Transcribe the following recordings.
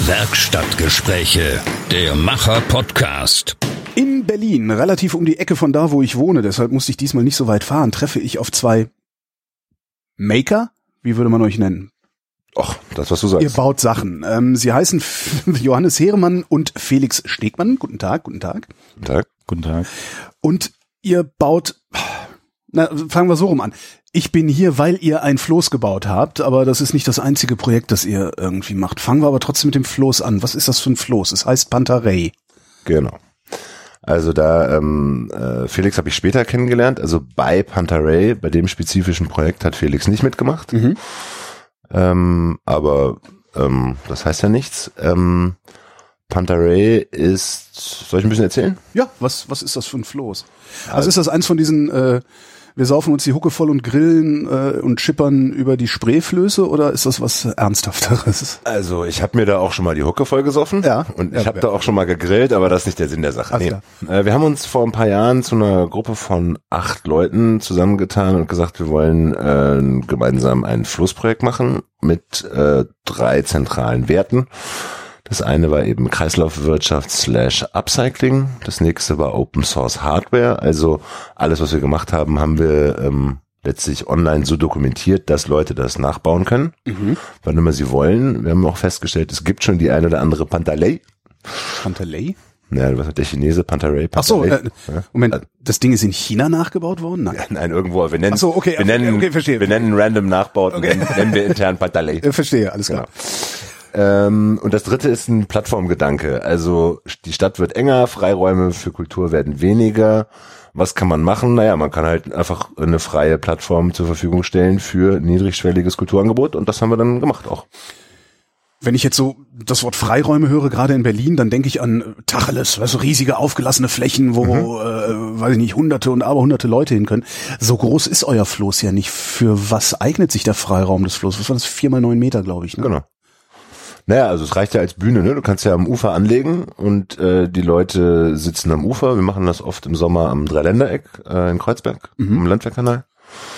Werkstattgespräche, der Macher-Podcast. In Berlin, relativ um die Ecke von da, wo ich wohne, deshalb musste ich diesmal nicht so weit fahren, treffe ich auf zwei Maker? Wie würde man euch nennen? Ach, das, was du sagst. Ihr baut Sachen. Sie heißen Johannes Heeremann und Felix Stegmann. Guten Tag, guten Tag. Guten Tag. Guten Tag. Und ihr baut, fangen wir so rum an. Ich bin hier, weil ihr ein Floß gebaut habt, aber das ist nicht das einzige Projekt, das ihr irgendwie macht. Fangen wir aber trotzdem mit dem Floß an. Was ist das für ein Floß? Es heißt Pantarei. Genau. Also da Felix habe ich später kennengelernt. Also bei Pantarei, bei dem spezifischen Projekt hat Felix nicht mitgemacht. Mhm. Aber das heißt ja nichts. Pantarei ist, soll ich ein bisschen erzählen? Ja, was ist das für ein Floß? Also ist das eins von diesen, wir saufen uns die Hucke voll und grillen und schippern über die Spreeflöße, oder ist das was Ernsthafteres? Also ich habe mir da auch schon mal die Hucke voll gesoffen. Ja. Und ich habe da auch schon mal gegrillt, aber das ist nicht der Sinn der Sache. Nee. Wir haben uns vor ein paar Jahren zu einer Gruppe von 8 Leuten zusammengetan und gesagt, wir wollen gemeinsam ein Flussprojekt machen mit 3 zentralen Werten. Das eine war eben Kreislaufwirtschaft / Upcycling. Das nächste war Open Source Hardware. Also alles, was wir gemacht haben, haben wir letztlich online so dokumentiert, dass Leute das nachbauen können, wann immer sie wollen. Wir haben auch festgestellt, es gibt schon die eine oder andere Pantarei. Pantarei? Ja, was hat der Chinese? Pantarei. Ach so, Moment, das Ding ist in China nachgebaut worden? Nein, ja, nein, irgendwo. Wir nennen, verstehe. Wir nennen random Nachbauten, nennen wir intern Pantarei. Verstehe, alles klar. Und das dritte ist ein Plattformgedanke. Also die Stadt wird enger, Freiräume für Kultur werden weniger. Was kann man machen? Naja, man kann halt einfach eine freie Plattform zur Verfügung stellen für niedrigschwelliges Kulturangebot, und das haben wir dann gemacht auch. Wenn ich jetzt so das Wort Freiräume höre, gerade in Berlin, dann denke ich an Tacheles, weißt du, riesige aufgelassene Flächen, wo, weiß ich nicht, hunderte und aberhunderte Leute hin können. So groß ist euer Floß ja nicht. Für was eignet sich der Freiraum des Floßes? Was war das? 4 mal 9 Meter, glaube ich, ne? Genau. Naja, also es reicht ja als Bühne, ne? Du kannst ja am Ufer anlegen und die Leute sitzen am Ufer. Wir machen das oft im Sommer am Dreiländereck in Kreuzberg, am Landwehrkanal.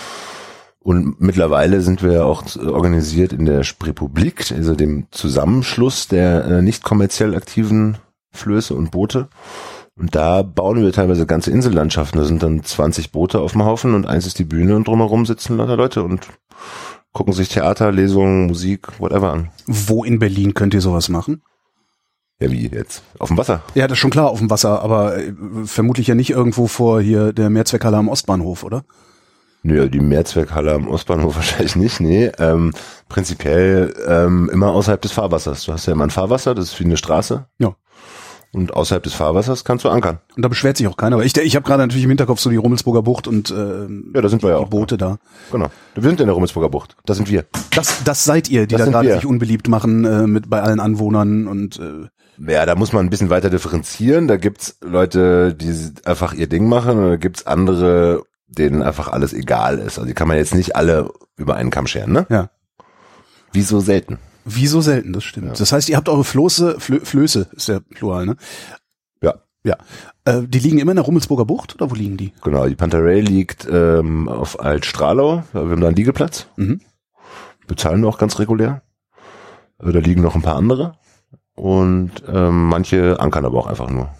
Und mittlerweile sind wir auch organisiert in der Spreepublik, also dem Zusammenschluss der nicht kommerziell aktiven Flöße und Boote. Und da bauen wir teilweise ganze Insellandschaften. Da sind dann 20 Boote auf dem Haufen und eins ist die Bühne und drumherum sitzen lauter Leute und gucken sich Theater, Lesungen, Musik, whatever an. Wo in Berlin könnt ihr sowas machen? Ja, wie jetzt? Auf dem Wasser? Ja, das ist schon klar, auf dem Wasser, aber vermutlich ja nicht irgendwo vor hier der Mehrzweckhalle am Ostbahnhof, oder? Nö, die Mehrzweckhalle am Ostbahnhof wahrscheinlich nicht, nee. Prinzipiell immer außerhalb des Fahrwassers. Du hast ja immer ein Fahrwasser, das ist wie eine Straße. Ja. Und außerhalb des Fahrwassers kannst du ankern. Und da beschwert sich auch keiner. Aber ich habe gerade natürlich im Hinterkopf so die Rummelsburger Bucht und ja, da sind wir ja auch. die Boote da. Genau. Wir sind in der Rummelsburger Bucht. Da sind wir. Das seid ihr, die Das da sind gerade wir. sich unbeliebt machen bei allen Anwohnern und Ja, da muss man ein bisschen weiter differenzieren. Da gibt's Leute, die einfach ihr Ding machen, und da gibt's andere, denen einfach alles egal ist. Also die kann man jetzt nicht alle über einen Kamm scheren, ne? ja. Wie so selten. Wie so selten, das stimmt. Ja. Das heißt, ihr habt eure Flöße ist der Plural, ne? Ja. Ja. Die liegen immer in der Rummelsburger Bucht, oder wo liegen die? Genau, die Pantarei liegt auf Alt-Stralau. Wir haben da einen Liegeplatz. Bezahlen wir auch ganz regulär. Da liegen noch ein paar andere. Und manche ankern aber auch einfach nur.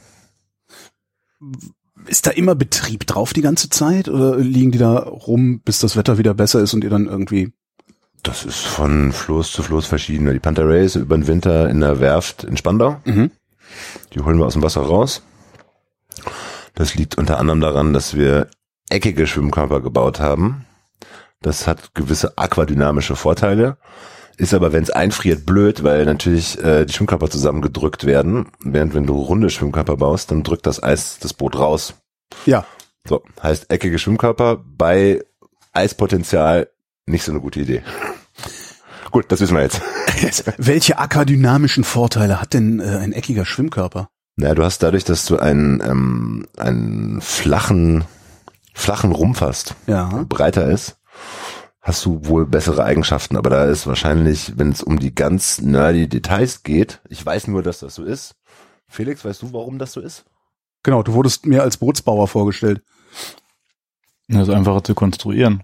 Ist da immer Betrieb drauf die ganze Zeit, oder liegen die da rum, bis das Wetter wieder besser ist und ihr dann irgendwie... Das ist von Floß zu Floß verschieden. Die Pantarei ist über den Winter in der Werft in Spandau. Die holen wir aus dem Wasser raus. Das liegt unter anderem daran, dass wir eckige Schwimmkörper gebaut haben. Das hat gewisse aquadynamische Vorteile. Ist aber, wenn es einfriert, blöd, weil natürlich die Schwimmkörper zusammengedrückt werden. Während wenn du runde Schwimmkörper baust, dann drückt das Eis das Boot raus. Ja. So, heißt eckige Schwimmkörper bei Eispotenzial nicht so eine gute Idee. Gut, das wissen wir jetzt. Welche aquadynamischen Vorteile hat denn ein eckiger Schwimmkörper? Naja, du hast dadurch, dass du einen flachen Rumpf hast, Ja. der breiter ist, hast du wohl bessere Eigenschaften. Aber da ist wahrscheinlich, wenn es um die ganz nerdy Details geht, ich weiß nur, dass das so ist. Felix, weißt du, warum das so ist? Genau, du wurdest mir als Bootsbauer vorgestellt. Das ist einfacher zu konstruieren.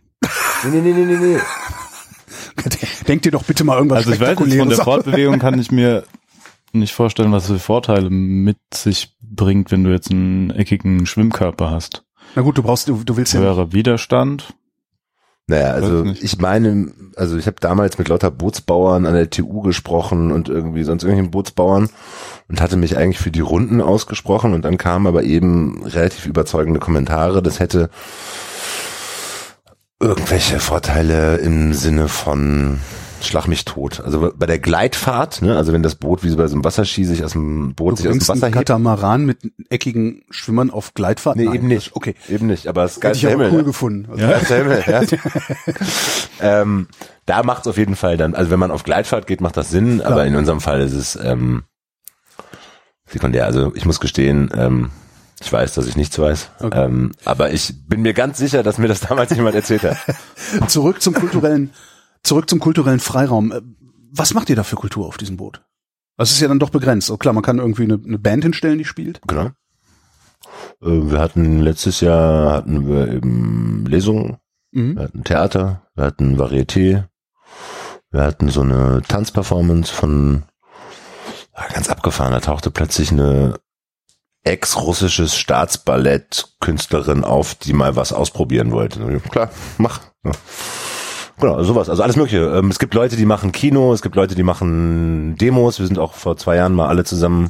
Nee. Denk dir doch bitte mal irgendwas Also ich weiß nicht, von der Spektakuläres aus. Fortbewegung kann ich mir nicht vorstellen, was für Vorteile mit sich bringt, wenn du jetzt einen eckigen Schwimmkörper hast. Na gut, du willst ja... Höherer Widerstand. Naja, also ich meine, also ich habe damals mit lauter Bootsbauern an der TU gesprochen und irgendwie sonst irgendwelchen Bootsbauern und hatte mich eigentlich für die Runden ausgesprochen und dann kamen aber eben relativ überzeugende Kommentare, das hätte irgendwelche Vorteile im Sinne von Schlag mich tot. Also bei der Gleitfahrt, ne, also wenn das Boot wie so bei so einem Wasserski sich aus dem Boot sich aus dem Wasser hebt. Katamaran mit eckigen Schwimmern auf Gleitfahrt? Nee, Nein, eben nicht. Okay. Eben nicht, aber es ist Hätte ich aber cool gefunden. Also Himmel, ja. Da macht es auf jeden Fall dann, also wenn man auf Gleitfahrt geht, macht das Sinn, Klar. aber in unserem Fall ist es sekundär. Also ich muss gestehen, ich weiß, dass ich nichts weiß, Okay. aber ich bin mir ganz sicher, dass mir das damals jemand erzählt hat. Zurück zum kulturellen Freiraum. Was macht ihr da für Kultur auf diesem Boot? Das ist ja dann doch begrenzt. Oh, klar, man kann irgendwie eine Band hinstellen, die spielt. Genau. Wir hatten letztes Jahr eben Lesungen, wir hatten Theater, wir hatten Varieté, wir hatten so eine Tanzperformance von ganz abgefahren. Da tauchte plötzlich eine ex-russisches Staatsballett-Künstlerin auf, die mal was ausprobieren wollte. Klar, mach. Ja. Genau, sowas, also alles Mögliche. Es gibt Leute, die machen Kino, es gibt Leute, die machen Demos. Wir sind auch vor 2 Jahren mal alle zusammen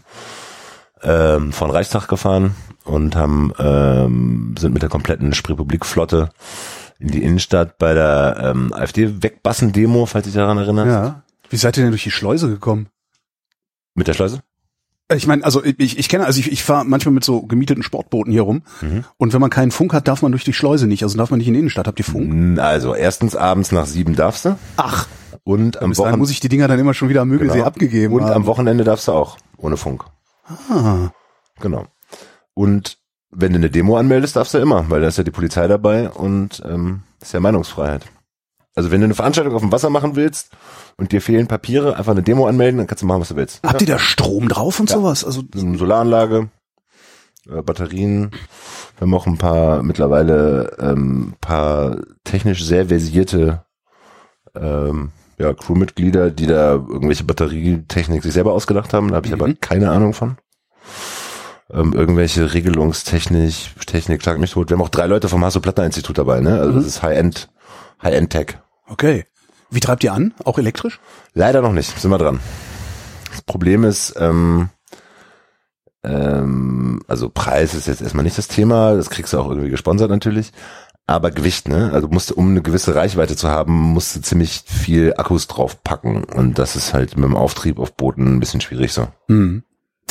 von Reichstag gefahren und sind mit der kompletten Spreepublik-Flotte in die Innenstadt bei der AfD-Wegbassen-Demo, falls dich daran erinnerst. Ja. Wie seid ihr denn durch die Schleuse gekommen? Mit der Schleuse? Ich meine, also ich fahre manchmal mit so gemieteten Sportbooten hier rum und wenn man keinen Funk hat, darf man durch die Schleuse nicht, also darf man nicht in die Innenstadt. Habt ihr Funk? Also erstens abends nach 7 darfst du. Ach, Und am bis dahin Wochenende muss ich die Dinger dann immer schon wieder am Mögelsee abgegeben und haben. am Wochenende darfst du auch ohne Funk. Ah. Genau. Und wenn du eine Demo anmeldest, darfst du immer, weil da ist ja die Polizei dabei und ist ja Meinungsfreiheit. Also wenn du eine Veranstaltung auf dem Wasser machen willst und dir fehlen Papiere, einfach eine Demo anmelden, dann kannst du machen, was du willst. Habt ihr da Strom drauf und sowas? Also Eine Solaranlage, Batterien. Wir haben auch mittlerweile paar technisch sehr versierte Crewmitglieder, die da irgendwelche Batterietechnik sich selber ausgedacht haben. Da habe ich aber keine Ahnung von. Irgendwelche Regelungstechnik, schlag mich tot. Wir haben auch 3 Leute vom Hasso-Plattner-Institut dabei, ne? Also das ist High-End-Tech. okay. Wie treibt ihr an? Auch elektrisch? Leider noch nicht, sind wir dran. Das Problem ist, also Preis ist jetzt erstmal nicht das Thema, das kriegst du auch irgendwie gesponsert natürlich, aber Gewicht, ne? Also um eine gewisse Reichweite zu haben, musst du ziemlich viel Akkus draufpacken und das ist halt mit dem Auftrieb auf Booten ein bisschen schwierig so. Mhm.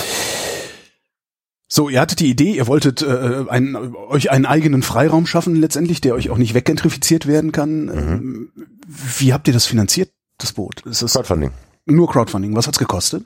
So, ihr hattet die Idee, ihr wolltet euch einen eigenen Freiraum schaffen letztendlich, der euch auch nicht weggentrifiziert werden kann. Wie habt ihr das finanziert, das Boot? Ist das Crowdfunding. Nur Crowdfunding. Was hat's gekostet?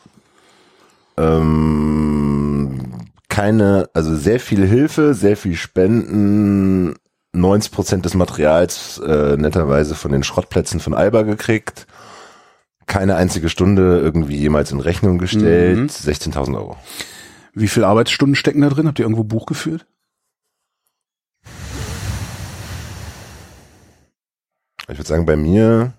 Also sehr viel Hilfe, sehr viel Spenden, 90% des Materials netterweise von den Schrottplätzen von Alba gekriegt, keine einzige Stunde irgendwie jemals in Rechnung gestellt, 16.000 Euro. Wie viele Arbeitsstunden stecken da drin? Habt ihr irgendwo Buch geführt? Ich würde sagen, bei mir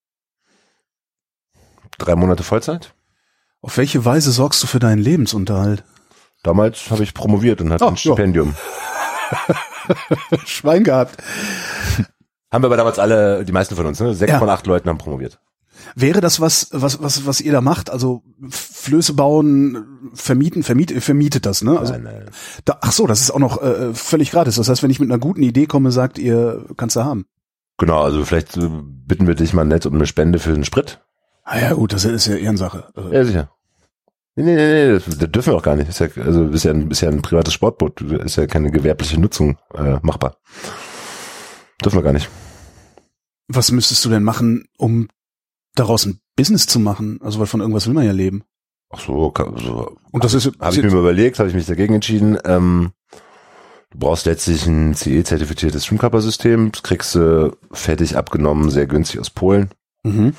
3 Monate Vollzeit. Auf welche Weise sorgst du für deinen Lebensunterhalt? Damals habe ich promoviert und hatte ein Stipendium. Schwein gehabt. Haben wir aber damals die meisten von uns, ne? 6 von 8 Leuten haben promoviert. Wäre das was ihr da macht? Also Flöße bauen, vermietet das, ne? Also, Nein. ach so, das ist auch noch völlig gratis. Das heißt, wenn ich mit einer guten Idee komme, sagt ihr, kannst du haben. Genau, also vielleicht bitten wir dich mal nett um eine Spende für den Sprit. Ah ja, gut, das ist ja Ehrensache. Ja, sicher. Nee, das dürfen wir auch gar nicht. Ist ja ein privates Sportboot. Ist ja keine gewerbliche Nutzung machbar. Dürfen wir gar nicht. Was müsstest du denn machen, um daraus ein Business zu machen? Also, weil von irgendwas will man ja leben. Ach so. Und das ist habe ich mir mal überlegt, habe ich mich dagegen entschieden. Du brauchst letztlich ein CE-zertifiziertes Schwimmkörpersystem. Das kriegst du fertig abgenommen, sehr günstig aus Polen. Mhm.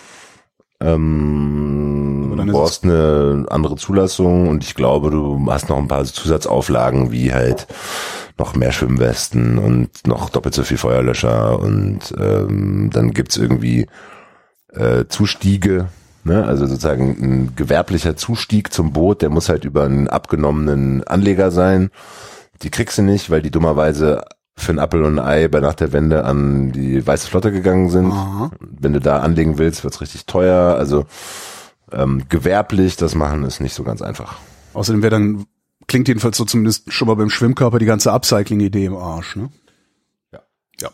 Du brauchst eine andere Zulassung und ich glaube, du hast noch ein paar Zusatzauflagen wie halt noch mehr Schwimmwesten und noch doppelt so viel Feuerlöscher und dann gibt's irgendwie Zustiege Ne? Also sozusagen ein gewerblicher Zustieg zum Boot, der muss halt über einen abgenommenen Anleger sein. Die kriegst du nicht, weil die dummerweise für ein Appel und ein Ei bei nach der Wende an die Weiße Flotte gegangen sind. Aha. Wenn du da anlegen willst, wird's richtig teuer. Also gewerblich das machen ist nicht so ganz einfach. Außerdem wäre dann, klingt jedenfalls so zumindest schon mal beim Schwimmkörper die ganze Upcycling-Idee im Arsch, ne? Ja.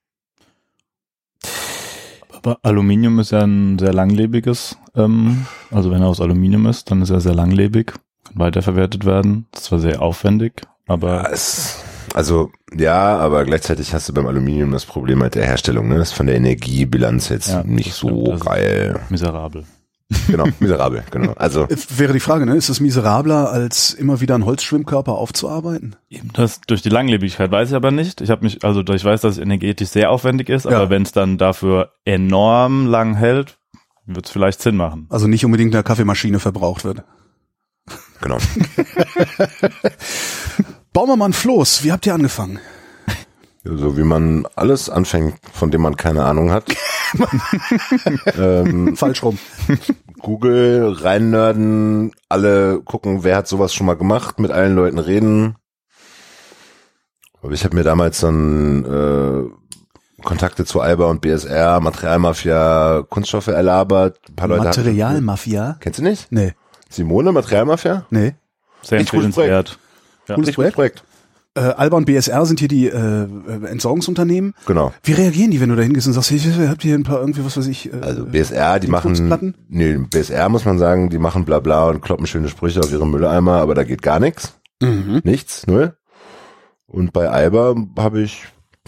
Aber Aluminium ist ja ein sehr langlebiges, also wenn er aus Aluminium ist, dann ist er sehr langlebig, kann weiterverwertet werden. Das ist zwar sehr aufwendig, aber... aber gleichzeitig hast du beim Aluminium das Problem halt der Herstellung, ne? Das ist von der Energiebilanz jetzt nicht so geil. Miserabel. Genau, miserabel, genau. Also Jetzt wäre die Frage, ne? Ist es miserabler, als immer wieder einen Holzschwimmkörper aufzuarbeiten? Eben das durch die Langlebigkeit weiß ich aber nicht. Ich weiß, dass es energetisch sehr aufwendig ist, aber wenn es dann dafür enorm lang hält, wird es vielleicht Sinn machen. Also nicht unbedingt in der Kaffeemaschine verbraucht wird. genau. Bauen wir mal ein Floß. Wie habt ihr angefangen? So wie man alles anfängt, von dem man keine Ahnung hat. Falsch rum. Google, reinnörden, alle gucken, wer hat sowas schon mal gemacht, mit allen Leuten reden. Aber ich habe mir damals dann Kontakte zu Alba und BSR, Materialmafia, Kunststoffe erlabert. Ein paar Leute Materialmafia? Kennst du nicht? Nee. Simone, Materialmafia? Nee. Sehr empfehlenswert. Ja. Cooles Projekt. Alba und BSR sind hier die Entsorgungsunternehmen. Genau. Wie reagieren die, wenn du da hingehst und sagst, hey, habt ihr ein paar irgendwie, was weiß ich? Also BSR, die machen, BSR muss man sagen, die machen bla bla und kloppen schöne Sprüche auf ihre Mülleimer, aber da geht gar nichts. Mhm. Nichts, null. Und bei Alba habe ich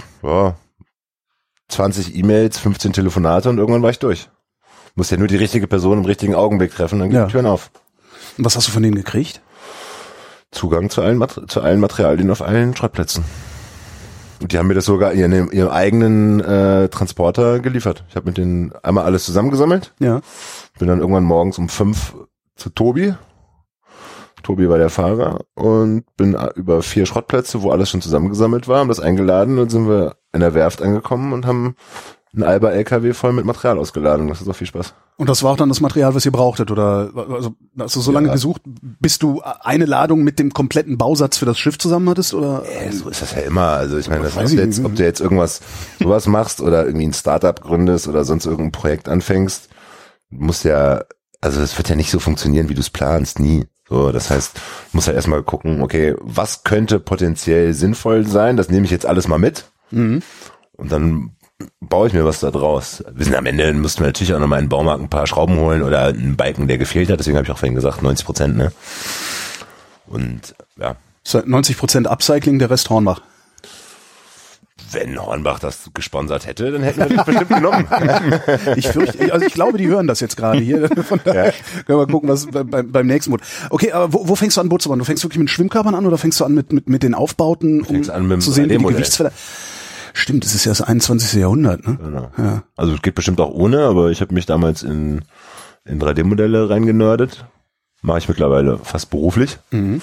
20 E-Mails, 15 Telefonate und irgendwann war ich durch. Muss ja nur die richtige Person im richtigen Augenblick treffen, dann gehen die Türen auf. Und was hast du von denen gekriegt? Zugang zu allen Materialien auf allen Schrottplätzen. Und die haben mir das sogar in ihrem eigenen Transporter geliefert. Ich habe mit denen einmal alles zusammengesammelt. Ja. Bin dann irgendwann morgens um 5 zu Tobi. Tobi war der Fahrer und bin über 4 Schrottplätze, wo alles schon zusammengesammelt war, haben das eingeladen und sind wir in der Werft angekommen und haben einen Alba-LKW voll mit Material ausgeladen. Das ist auch viel Spaß. Und das war auch dann das Material, was ihr brauchtet, oder also hast du so lange gesucht, bis du eine Ladung mit dem kompletten Bausatz für das Schiff zusammen hattest, oder? So ist das ja immer. Also ich meine, das heißt jetzt, ob du jetzt sowas machst oder irgendwie ein Startup gründest oder sonst irgendein Projekt anfängst, musst ja, also das wird ja nicht so funktionieren, wie du es planst, nie. So, das heißt, du musst halt erstmal gucken, okay, was könnte potenziell sinnvoll sein? Das nehme ich jetzt alles mal mit. Und dann baue ich mir was da draus. Am Ende mussten wir natürlich auch nochmal in den Baumarkt ein paar Schrauben holen oder einen Balken, der gefehlt hat. Deswegen habe ich auch vorhin gesagt, 90%, ne? Und ja. 90% Upcycling, der Rest Hornbach. Wenn Hornbach das gesponsert hätte, dann hätten wir das bestimmt genommen. Ich glaube, die hören das jetzt gerade hier. Von daher können wir gucken, was beim nächsten Boot. Okay, aber wo fängst du an, Boot zu bauen? Du fängst wirklich mit Schwimmkörpern an oder fängst du an mit den Aufbauten, um zu sehen, wie die Gewichtsfelder... Stimmt, es ist ja das 21. Jahrhundert, ne? Genau. Ja. Also es geht bestimmt auch ohne, aber ich habe mich damals in 3D-Modelle reingenördet. Mache ich mittlerweile fast beruflich. Und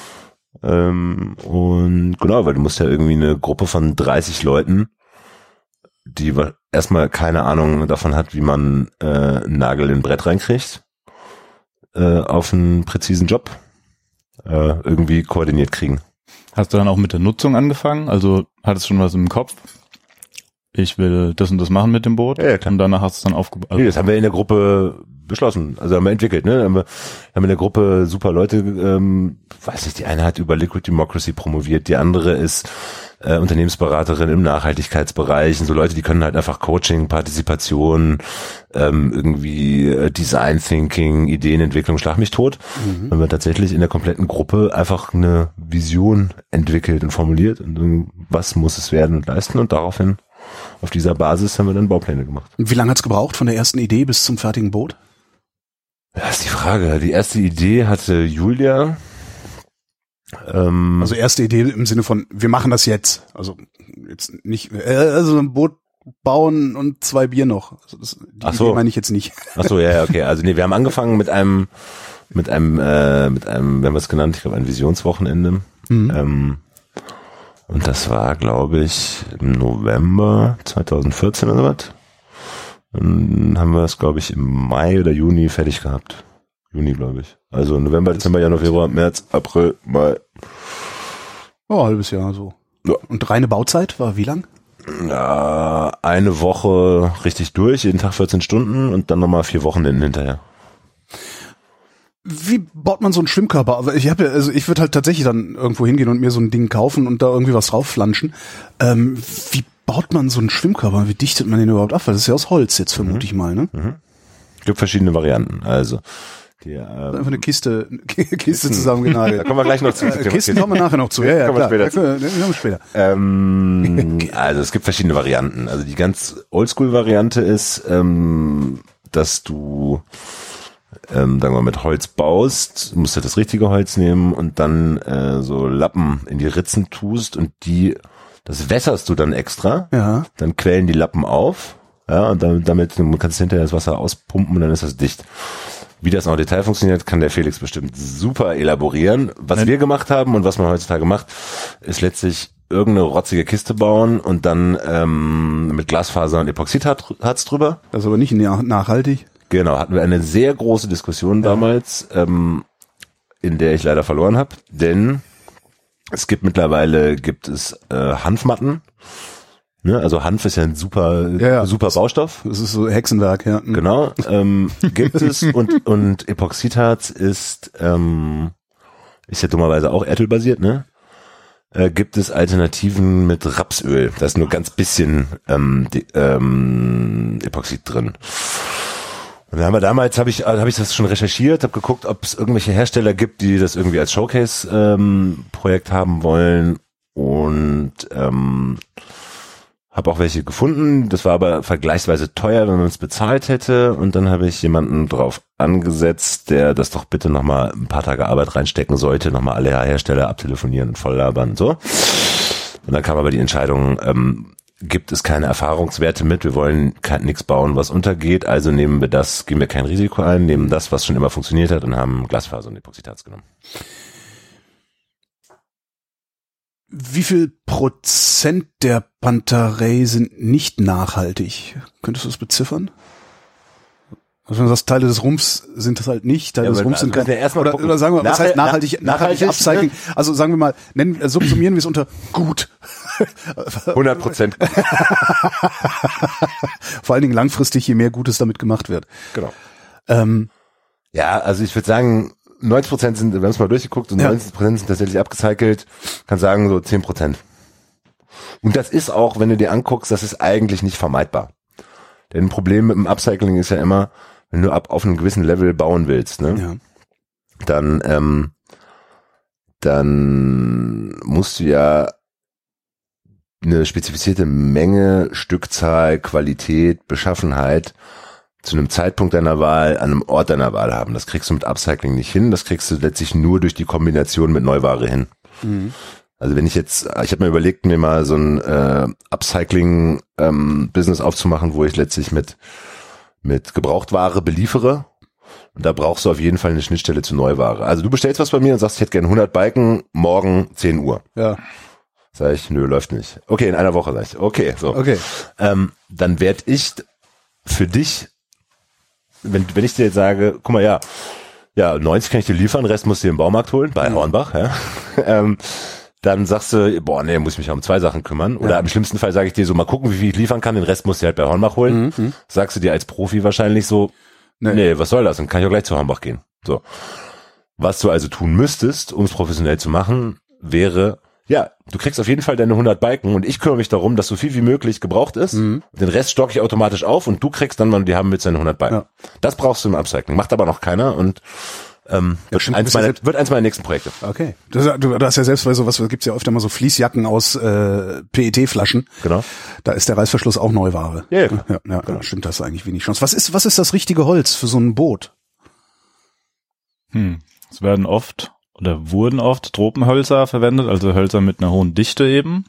genau, weil du musst ja irgendwie eine Gruppe von 30 Leuten, die erstmal keine Ahnung davon hat, wie man einen Nagel in ein Brett reinkriegt, auf einen präzisen Job irgendwie koordiniert kriegen. Hast du dann auch mit der Nutzung angefangen? Also hattest du schon was im Kopf? Ich will das und das machen mit dem Boot. Ja, klar. Und danach hast du es dann aufgebaut. Nee, das haben wir in der Gruppe beschlossen. Also haben wir entwickelt, ne? Haben in der Gruppe super Leute, weiß nicht, die eine hat über Liquid Democracy promoviert, die andere ist Unternehmensberaterin im Nachhaltigkeitsbereich. Und so Leute, die können halt einfach Coaching, Partizipation, irgendwie Design Thinking, Ideenentwicklung, schlag mich tot. Haben wir tatsächlich in der kompletten Gruppe einfach eine Vision entwickelt und formuliert und was muss es werden und leisten und daraufhin auf dieser Basis haben wir dann Baupläne gemacht. Und wie lange hat's gebraucht von der ersten Idee bis zum fertigen Boot? Ja, ist die Frage. Die erste Idee hatte Julia. Also erste Idee im Sinne von, wir machen das jetzt. Also jetzt nicht, also ein Boot bauen und 2 Bier noch. Also die Idee meine ich jetzt nicht. Ach so, ja, okay. Also nee, wir haben angefangen mit einem, wir haben es genannt, ich glaube ein Visionswochenende. Und das war, glaube ich, im November 2014 oder was. Dann haben wir es, glaube ich, im Mai oder Juni fertig gehabt. Juni, glaube ich. Also November, Dezember, Januar, Februar, März, April, Mai. Oh, halbes Jahr so. Ja. Und reine Bauzeit war wie lang? Ja, eine Woche richtig durch, jeden Tag 14 Stunden und dann nochmal 4 Wochenenden hinterher. Wie baut man so einen Schwimmkörper? Aber ich würde halt tatsächlich dann irgendwo hingehen und mir so ein Ding kaufen und da irgendwie was draufflanschen. Wie baut man so einen Schwimmkörper? Wie dichtet man den überhaupt ab? Weil das ist ja aus Holz jetzt, vermute ich mal, ne? Es gibt verschiedene Varianten. Also einfach eine Kiste zusammengenagelt. Da kommen wir gleich noch zu. Kisten kommen wir nachher noch zu. Ja, kommen klar. wir später zu. Wir später. Also es gibt verschiedene Varianten. Also die ganz Oldschool-Variante ist, dass du sagen wir mal, mit Holz baust, musst du das richtige Holz nehmen und dann so Lappen in die Ritzen tust und das wässerst du dann extra. Ja. Dann quellen die Lappen auf. Ja, und damit kannst du hinterher das Wasser auspumpen und dann ist das dicht. Wie das noch im Detail funktioniert, kann der Felix bestimmt super elaborieren. Was wir gemacht haben und was man heutzutage macht, ist letztlich irgendeine rotzige Kiste bauen und dann mit Glasfaser und Epoxidharz drüber. Das ist aber nicht nachhaltig. Genau, hatten wir eine sehr große Diskussion damals, in der ich leider verloren habe, denn mittlerweile gibt es Hanfmatten. Ne, also Hanf ist ja ein super Baustoff. Das ist so Hexenwerk, ja. Genau, gibt es und Epoxidharz ist ja dummerweise auch erdölbasiert, ne? Gibt es Alternativen mit Rapsöl. Da ist nur ganz bisschen Epoxid drin. Und dann habe ich das schon recherchiert, habe geguckt, ob es irgendwelche Hersteller gibt, die das irgendwie als Showcase-Projekt haben wollen und habe auch welche gefunden. Das war aber vergleichsweise teuer, wenn man es bezahlt hätte. Und dann habe ich jemanden drauf angesetzt, der das doch bitte nochmal ein paar Tage Arbeit reinstecken sollte, nochmal alle Hersteller abtelefonieren und volllabern und so. Und dann kam aber die Entscheidung, gibt es keine Erfahrungswerte mit, wir wollen nichts bauen, was untergeht, also gehen wir kein Risiko ein, nehmen das, was schon immer funktioniert hat und haben Glasfaser und Epoxidharz genommen. Wie viel Prozent der Pantarei sind nicht nachhaltig? Könntest du das beziffern? Also wenn du sagst, Teile des Rumpfs sind das halt nicht, Teile des Rumpfs sind keine, oder sagen wir, was heißt nachhaltig Upcycling? Also sagen wir mal, subsumieren wir es unter gut. 100%. Vor allen Dingen langfristig, je mehr Gutes damit gemacht wird. Genau. Ja, also ich würde sagen, 90% sind, wir haben es mal durchgeguckt, und 90% sind tatsächlich abgecycelt, kann sagen so 10%. Und das ist auch, wenn du dir anguckst, das ist eigentlich nicht vermeidbar. Denn ein Problem mit dem Upcycling ist ja immer, wenn du auf einem gewissen Level bauen willst, ne? Ja. Dann musst du ja eine spezifizierte Menge, Stückzahl, Qualität, Beschaffenheit zu einem Zeitpunkt deiner Wahl, an einem Ort deiner Wahl haben. Das kriegst du mit Upcycling nicht hin, das kriegst du letztlich nur durch die Kombination mit Neuware hin. Mhm. Also wenn ich habe mir überlegt, mir mal so ein Upcycling-Business aufzumachen, wo ich letztlich mit Gebrauchtware beliefere. Und da brauchst du auf jeden Fall eine Schnittstelle zu Neuware. Also du bestellst was bei mir und sagst, ich hätte gerne 100 Balken, morgen 10 Uhr. Ja. Sag ich, nö, läuft nicht. Okay, in einer Woche, sag ich. Okay, so. Okay. Dann werde ich für dich, wenn ich dir jetzt sage, guck mal, ja, 90 kann ich dir liefern, Rest musst du dir im Baumarkt holen, bei Hornbach, ja. Dann sagst du, muss ich mich um 2 Sachen kümmern. Oder im schlimmsten Fall sage ich dir so, mal gucken, wie viel ich liefern kann, den Rest musst du halt bei Hornbach holen. Mhm. Sagst du dir als Profi wahrscheinlich so, nee, was soll das? Dann kann ich auch gleich zu Hornbach gehen. So. Was du also tun müsstest, um es professionell zu machen, wäre, du kriegst auf jeden Fall deine 100 Balken und ich kümmere mich darum, dass so viel wie möglich gebraucht ist. Mhm. Den Rest stocke ich automatisch auf und du kriegst dann, wann die haben mit seinen 100 Balken. Ja. Das brauchst du im Upcycling. Macht aber noch keiner und wird eins meiner nächsten Projekte. Okay. Du hast ja selbst bei sowas, gibt's ja öfter mal so Fließjacken aus PET-Flaschen. Genau. Da ist der Reißverschluss auch Neuware. Ja, genau. Stimmt, das eigentlich wenig Chance. Was ist das richtige Holz für so ein Boot? Es wurden oft Tropenhölzer verwendet, also Hölzer mit einer hohen Dichte eben.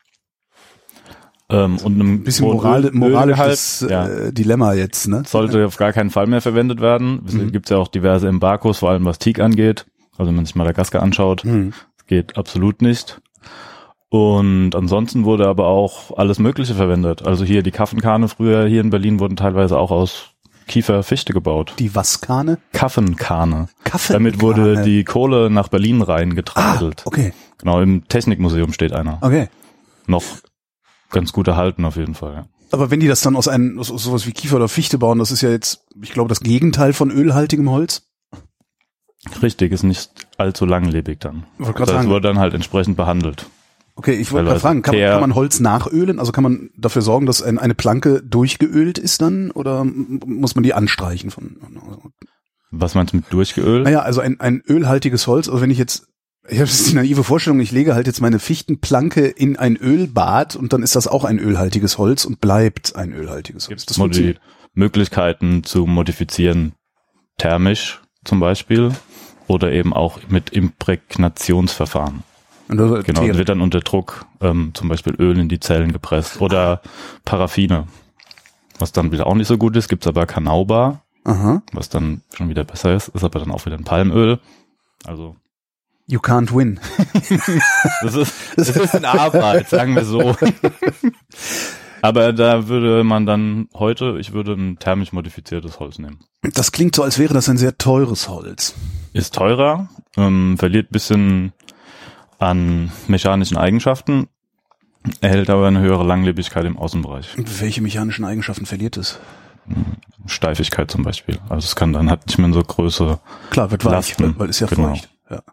Und einem bisschen moralisches Dilemma jetzt, ne? Sollte auf gar keinen Fall mehr verwendet werden. Es gibt ja auch diverse Embargos, vor allem was Teak angeht. Also wenn man sich Madagaskar anschaut, das geht absolut nicht. Und ansonsten wurde aber auch alles Mögliche verwendet. Also hier die Kaffenkahne, früher hier in Berlin wurden teilweise auch aus Kiefer-Fichte gebaut. Die was-Kahne? Kaffenkahne. Kaffenkahne. Damit wurde die Kohle nach Berlin reingetradelt. Okay. Genau, im Technikmuseum steht einer. Okay. Noch ganz gut erhalten auf jeden Fall, ja. Aber wenn die das dann aus sowas wie Kiefer oder Fichte bauen, das ist ja jetzt, ich glaube, das Gegenteil von ölhaltigem Holz. Richtig, ist nicht allzu langlebig dann. Wollte grad Das sagen. wurde dann halt entsprechend behandelt. Okay, ich wollte gerade fragen, kann man Holz nachölen? Also kann man dafür sorgen, dass eine Planke durchgeölt ist dann? Oder muss man die anstreichen? Was meinst du mit durchgeölt? Naja, also ein ölhaltiges Holz, also wenn ich habe jetzt die naive Vorstellung, ich lege halt jetzt meine Fichtenplanke in ein Ölbad und dann ist das auch ein ölhaltiges Holz und bleibt ein ölhaltiges Holz. Das die Möglichkeiten zu modifizieren, thermisch zum Beispiel oder eben auch mit Imprägnationsverfahren. Genau, wird dann unter Druck zum Beispiel Öl in die Zellen gepresst oder Paraffine, was dann wieder auch nicht so gut ist, gibt's aber Canauba, was dann schon wieder besser ist aber dann auch wieder ein Palmöl. Also you can't win. Das ist eine Arbeit, sagen wir so. Aber da würde man dann ich würde ein thermisch modifiziertes Holz nehmen. Das klingt so, als wäre das ein sehr teures Holz. Ist teurer, verliert bisschen an mechanischen Eigenschaften, erhält aber eine höhere Langlebigkeit im Außenbereich. Und welche mechanischen Eigenschaften verliert es? Steifigkeit zum Beispiel. Also es hat nicht mehr so Größe. Klar, wird weich, weil es ja feucht. Ja.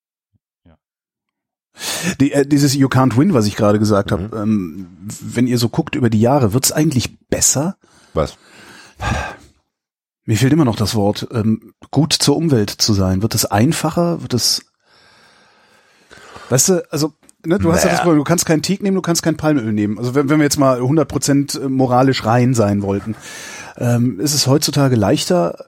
Dieses You Can't Win, was ich gerade gesagt habe, wenn ihr so guckt über die Jahre, wird's eigentlich besser? Was? Mir fehlt immer noch das Wort, gut zur Umwelt zu sein. Wird es einfacher? Wird es, weißt du, also, ne, du hast ja das Problem, du kannst keinen Teak nehmen, du kannst kein Palmöl nehmen. Also wenn wir jetzt mal 100% moralisch rein sein wollten, ist es heutzutage leichter,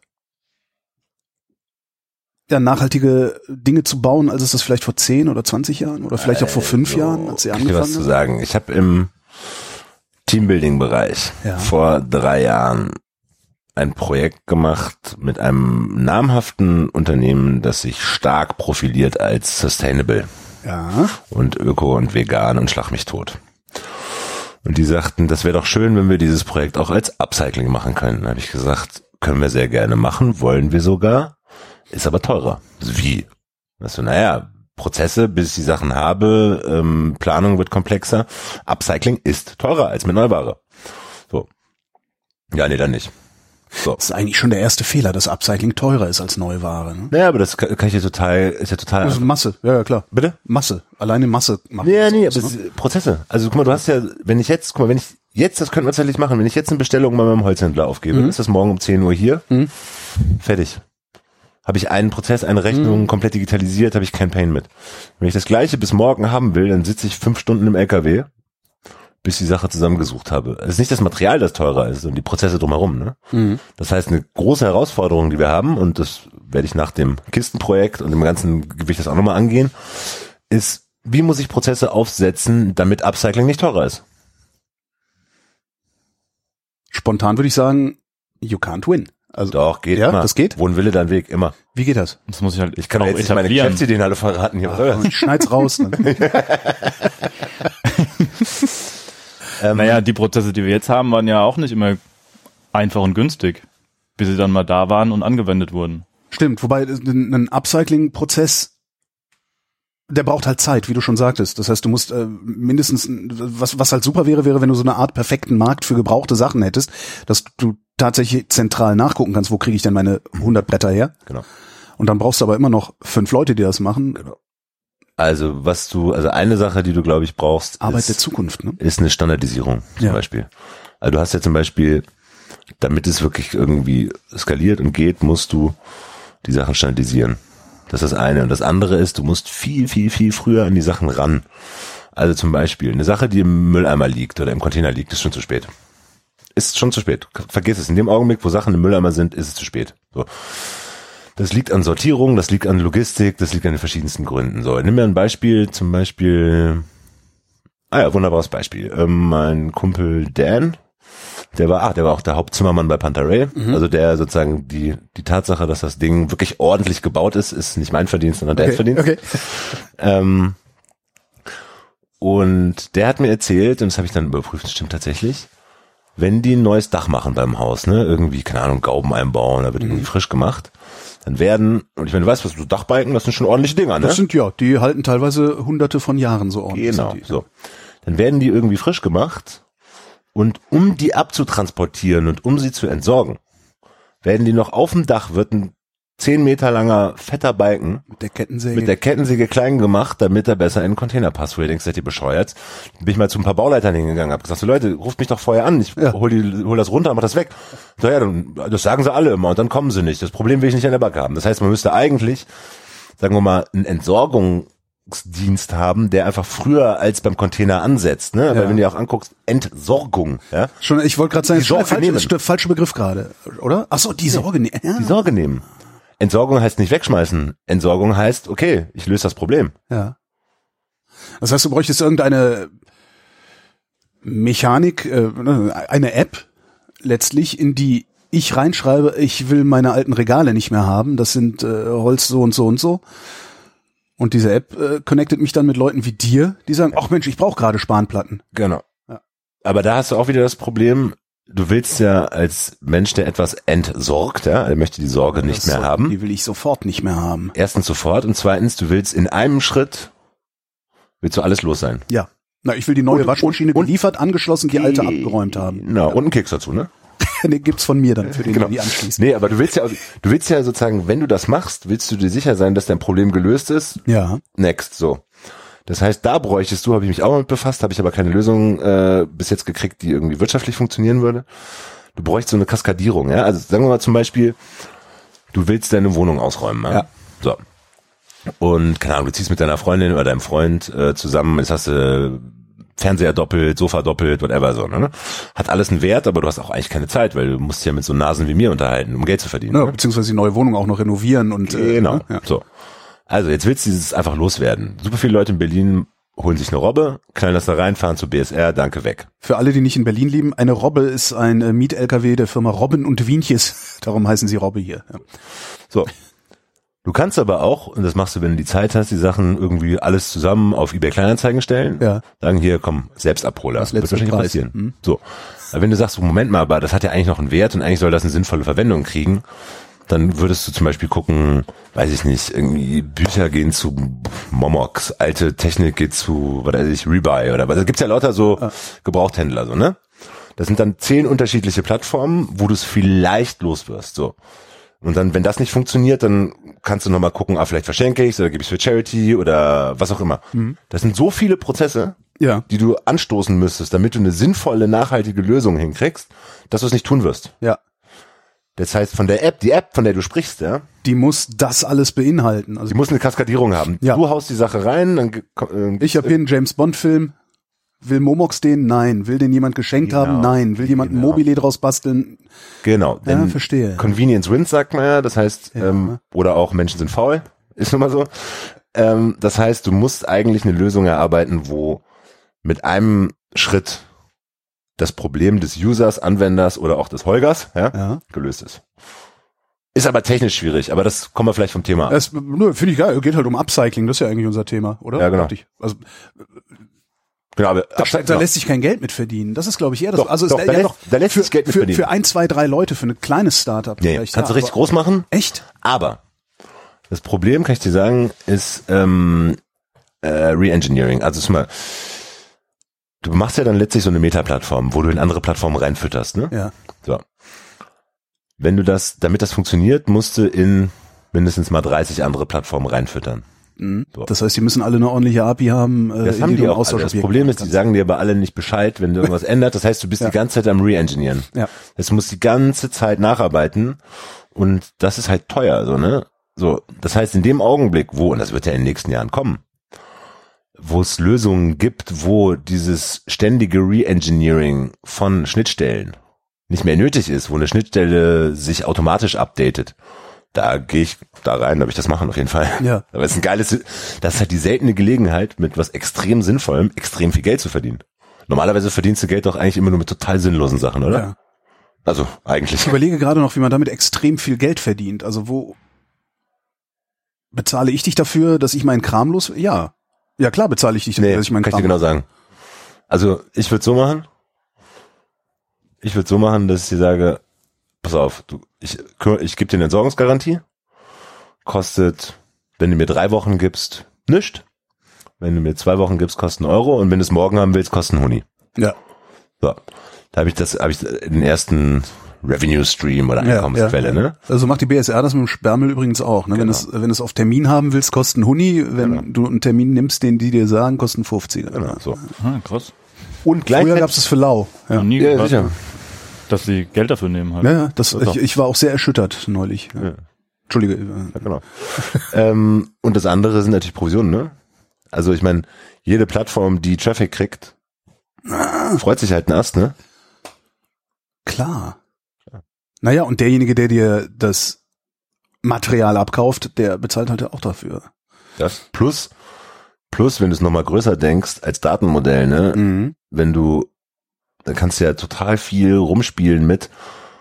ja, nachhaltige Dinge zu bauen, als es das vielleicht vor 10 oder 20 Jahren oder vielleicht auch vor 5 Jahren, als sie angefangen haben? Ich will was zu sagen. Ich habe im Teambuilding-Bereich vor 3 Jahren ein Projekt gemacht mit einem namhaften Unternehmen, das sich stark profiliert als sustainable. Ja. Und öko und vegan und schlag mich tot. Und die sagten, das wäre doch schön, wenn wir dieses Projekt auch als Upcycling machen können. Da habe ich gesagt, können wir sehr gerne machen, wollen wir sogar, ist aber teurer. Wie? Also, Prozesse, bis ich die Sachen habe, Planung wird komplexer. Upcycling ist teurer als mit Neuware. So. Ja, nee, dann nicht. So. Das ist eigentlich schon der erste Fehler, dass Upcycling teurer ist als Neuware. Ne? Naja, aber das kann ich ist ja total. Also Masse, ja klar. Bitte? Masse, alleine Masse machen. Ja, nee, aber Prozesse. Also guck mal, das könnten wir tatsächlich machen, wenn ich jetzt eine Bestellung bei meinem Holzhändler aufgebe, ist das morgen um 10 Uhr hier, fertig. Habe ich einen Prozess, eine Rechnung komplett digitalisiert, habe ich kein Pain mit. Wenn ich das Gleiche bis morgen haben will, dann sitze ich 5 Stunden im LKW, bis ich die Sache zusammengesucht habe. Es ist nicht das Material, das teurer ist, sondern die Prozesse drumherum. Ne? Das heißt, eine große Herausforderung, die wir haben, und das werde ich nach dem Kistenprojekt und dem ganzen Gewicht das auch nochmal angehen, ist, wie muss ich Prozesse aufsetzen, damit Upcycling nicht teurer ist? Spontan würde ich sagen, you can't win. Also, doch, geht ja, immer. Das geht? Wohin Wille, dann Weg, immer. Wie geht das? Das muss ich halt. Ich kann jetzt nicht meine Geschäftsideen alle verraten hier. Ich schneid's raus. Ne? Naja, die Prozesse, die wir jetzt haben, waren ja auch nicht immer einfach und günstig, bis sie dann mal da waren und angewendet wurden. Stimmt, wobei ein Upcycling-Prozess, der braucht halt Zeit, wie du schon sagtest. Das heißt, du musst mindestens, was halt super wäre, wenn du so eine Art perfekten Markt für gebrauchte Sachen hättest, dass du tatsächlich zentral nachgucken kannst, wo kriege ich denn meine 100 Bretter her? Genau. Und dann brauchst du aber immer noch 5 Leute, die das machen. Genau. Also eine Sache, die du, glaube ich, brauchst, Arbeit der Zukunft, ne? Ist eine Standardisierung zum Beispiel. Also du hast ja zum Beispiel, damit es wirklich irgendwie skaliert und geht, musst du die Sachen standardisieren. Das ist das eine. Und das andere ist, du musst viel, viel, viel früher an die Sachen ran. Also zum Beispiel eine Sache, die im Mülleimer liegt oder im Container liegt, ist schon zu spät. Ist schon zu spät. Vergiss es. In dem Augenblick, wo Sachen im Mülleimer sind, ist es zu spät. So. Das liegt an Sortierung, das liegt an Logistik, das liegt an den verschiedensten Gründen. So, nimm mir ein Beispiel, zum Beispiel, wunderbares Beispiel. Mein Kumpel Dan, der war auch der Hauptzimmermann bei Pantarei. Also der sozusagen die Tatsache, dass das Ding wirklich ordentlich gebaut ist nicht mein Verdienst, sondern Dans Verdienst. Okay. Und der hat mir erzählt, und das habe ich dann überprüft, das stimmt tatsächlich, wenn die ein neues Dach machen beim Haus, ne, irgendwie, keine Ahnung, Gauben einbauen, da wird irgendwie frisch gemacht, dann werden, und ich meine, du weißt, was so Dachbalken, das sind schon ordentliche Dinger, ne? Das sind, ja, die halten teilweise hunderte von Jahren so ordentlich. Genau, so. Dann werden die irgendwie frisch gemacht und um die abzutransportieren und um sie zu entsorgen, werden die noch auf dem Dach, wird ein 10 Meter langer, fetter Balken mit der Kettensäge klein gemacht, damit er besser in den Container passt. Wo ihr denkt, seid ihr bescheuert? Bin ich mal zu ein paar Bauleitern hingegangen, hab gesagt, so Leute, ruft mich doch vorher an, ich hol das runter, mach das weg. So, ja, dann, das sagen sie alle immer und dann kommen sie nicht. Das Problem will ich nicht an der Backe haben. Das heißt, man müsste eigentlich, sagen wir mal, einen Entsorgungsdienst haben, der einfach früher als beim Container ansetzt, ne? Weil wenn du dir auch anguckst, Entsorgung, ja? Schon, ich wollte gerade sagen, falscher Begriff gerade, oder? Ach so, die Sorge nehmen. Ja. Die Sorge nehmen. Entsorgung heißt nicht wegschmeißen. Entsorgung heißt, okay, ich löse das Problem. Ja. Das heißt, du bräuchtest irgendeine Mechanik, eine App letztlich, in die ich reinschreibe, ich will meine alten Regale nicht mehr haben, das sind Holz so und so und so. Und diese App connectet mich dann mit Leuten wie dir, die sagen, ach Mensch, ich brauche gerade Spanplatten. Genau. Ja. Aber da hast du auch wieder das Problem, du willst ja als Mensch, der etwas entsorgt, ja, der möchte die Sorge nicht mehr haben. Die will ich sofort nicht mehr haben. Erstens sofort und zweitens, du willst in einem Schritt, willst du alles los sein. Ja. Na, ich will die neue Waschmaschine geliefert, angeschlossen, die alte abgeräumt haben. Genau, und einen Keks dazu, ne? Den gibt's von mir dann, für den die anschließen. Nee, aber du willst ja sozusagen, wenn du das machst, willst du dir sicher sein, dass dein Problem gelöst ist. Ja. Next, so. Das heißt, da bräuchtest du, habe ich mich auch mit befasst, habe ich aber keine Lösung bis jetzt gekriegt, die irgendwie wirtschaftlich funktionieren würde. Du bräuchst so eine Kaskadierung, ja. Also sagen wir mal zum Beispiel, du willst deine Wohnung ausräumen, ja. So. Und keine Ahnung, du ziehst mit deiner Freundin oder deinem Freund zusammen, jetzt hast du Fernseher doppelt, Sofa doppelt, whatever so, ne? Hat alles einen Wert, aber du hast auch eigentlich keine Zeit, weil du musst ja mit so Nasen wie mir unterhalten, um Geld zu verdienen. Ja, ne? Beziehungsweise die neue Wohnung auch noch renovieren und genau, so. Also jetzt willst du dieses einfach loswerden. Super viele Leute in Berlin holen sich eine Robbe, knallen das da rein, fahren zu BSR, danke, weg. Für alle, die nicht in Berlin leben, eine Robbe ist ein Miet-LKW der Firma Robben und Wienches. Darum heißen sie Robbe hier. Ja. So. Du kannst aber auch, und das machst du, wenn du die Zeit hast, die Sachen irgendwie alles zusammen auf eBay Kleinanzeigen stellen. Ja. Sagen hier, komm, Selbstabholer. Das wird wahrscheinlich passieren. Mhm. So. Aber wenn du sagst, Moment mal, aber das hat ja eigentlich noch einen Wert und eigentlich soll das eine sinnvolle Verwendung kriegen, dann würdest du zum Beispiel gucken, weiß ich nicht, irgendwie Bücher gehen zu Momox, alte Technik geht zu, was weiß ich, Rebuy oder was. Da gibt's ja lauter so Gebrauchthändler, so, ne? Das sind dann 10 unterschiedliche Plattformen, wo du es vielleicht los wirst, so. Und dann, wenn das nicht funktioniert, dann kannst du nochmal gucken, vielleicht verschenke ich es oder gebe ich es für Charity oder was auch immer. Mhm. Das sind so viele Prozesse, die du anstoßen müsstest, damit du eine sinnvolle, nachhaltige Lösung hinkriegst, dass du es nicht tun wirst. Ja. Das heißt, von der App, die App, von der du sprichst, ja, die muss das alles beinhalten. Also die muss eine Kaskadierung haben. Ja. Du haust die Sache rein, dann ich habe hier einen James-Bond-Film. Will Momox den? Nein. Will den jemand geschenkt haben? Nein. Will jemand ein Mobile draus basteln? Genau. Ja, verstehe. Convenience wins, sagt man ja. Das heißt, oder auch Menschen sind faul. Ist nun mal so. Das heißt, du musst eigentlich eine Lösung erarbeiten, wo mit einem Schritt das Problem des Users, Anwenders oder auch des Holgers gelöst ist. Ist aber technisch schwierig, aber das kommen wir vielleicht vom Thema ab. Finde ich geil. Geht halt um Upcycling, das ist ja eigentlich unser Thema, oder? Ja, genau. Also, genau, aber da lässt sich kein Geld mit verdienen. Das ist, glaube ich, eher das. Da lässt sich Geld mit verdienen. Für 1, 2, 3 Leute, für ein kleines Startup. Kannst du richtig groß machen. Echt? Aber das Problem, kann ich dir sagen, ist Re-Engineering. Also mal, du machst ja dann letztlich so eine Meta-Plattform, wo du in andere Plattformen reinfütterst, ne? Ja. So. Wenn du damit das funktioniert, musst du in mindestens mal 30 andere Plattformen reinfüttern. So. Das heißt, die müssen alle eine ordentliche API haben. Das haben die auch alle. Das Problem ist, die sagen dir aber alle nicht Bescheid, wenn du irgendwas ändert. Das heißt, du bist die ganze Zeit am Re-Engineeren. Ja. Das musst die ganze Zeit nacharbeiten und das ist halt teuer, so, ne? So, das heißt, in dem Augenblick, und das wird ja in den nächsten Jahren kommen, wo es Lösungen gibt, wo dieses ständige Re-Engineering von Schnittstellen nicht mehr nötig ist, wo eine Schnittstelle sich automatisch updatet, da gehe ich da rein, da will ich das machen auf jeden Fall. Ja. Aber es ist das ist halt die seltene Gelegenheit, mit was extrem Sinnvollem extrem viel Geld zu verdienen. Normalerweise verdienst du Geld doch eigentlich immer nur mit total sinnlosen Sachen, oder? Ja. Also eigentlich. Ich überlege gerade noch, wie man damit extrem viel Geld verdient. Also wo bezahle ich dich dafür, dass ich meinen Kram los? Ja. Ja klar, bezahle ich dich, Nee, dass ich meinen kann ich Kram dir genau sagen. Also ich würde so machen, dass ich dir sage, pass auf, ich gebe dir eine Entsorgungsgarantie, kostet, wenn du mir 3 Wochen gibst, nichts. Wenn du mir 2 Wochen gibst, kostet 1 Euro und wenn du es morgen haben willst, kostet ein Huni. Ja. So, da habe ich den ersten Revenue Stream oder Einkommensquelle, ne? Also macht die BSR das mit dem Sperrmüll übrigens auch, ne? Genau. Wenn du es auf Termin haben willst, kostet ein Huni, wenn du einen Termin nimmst, den die dir sagen, kosten 50. Genau, so. Krass. Und Früher gab es das für lau. Ja. Nie Ja, gehört, sicher. dass sie Geld dafür nehmen halt. Ja, ich war auch sehr erschüttert neulich. Ja. Ja. Entschuldige. Ja, genau. Und das andere sind natürlich Provisionen, ne? Also ich meine, jede Plattform, die Traffic kriegt, freut sich halt ein Ast, ne? Klar. Naja, und derjenige, der dir das Material abkauft, der bezahlt halt auch dafür. Das plus, wenn du es nochmal größer denkst, als Datenmodell, ne? Mhm. Da kannst du ja total viel rumspielen mit,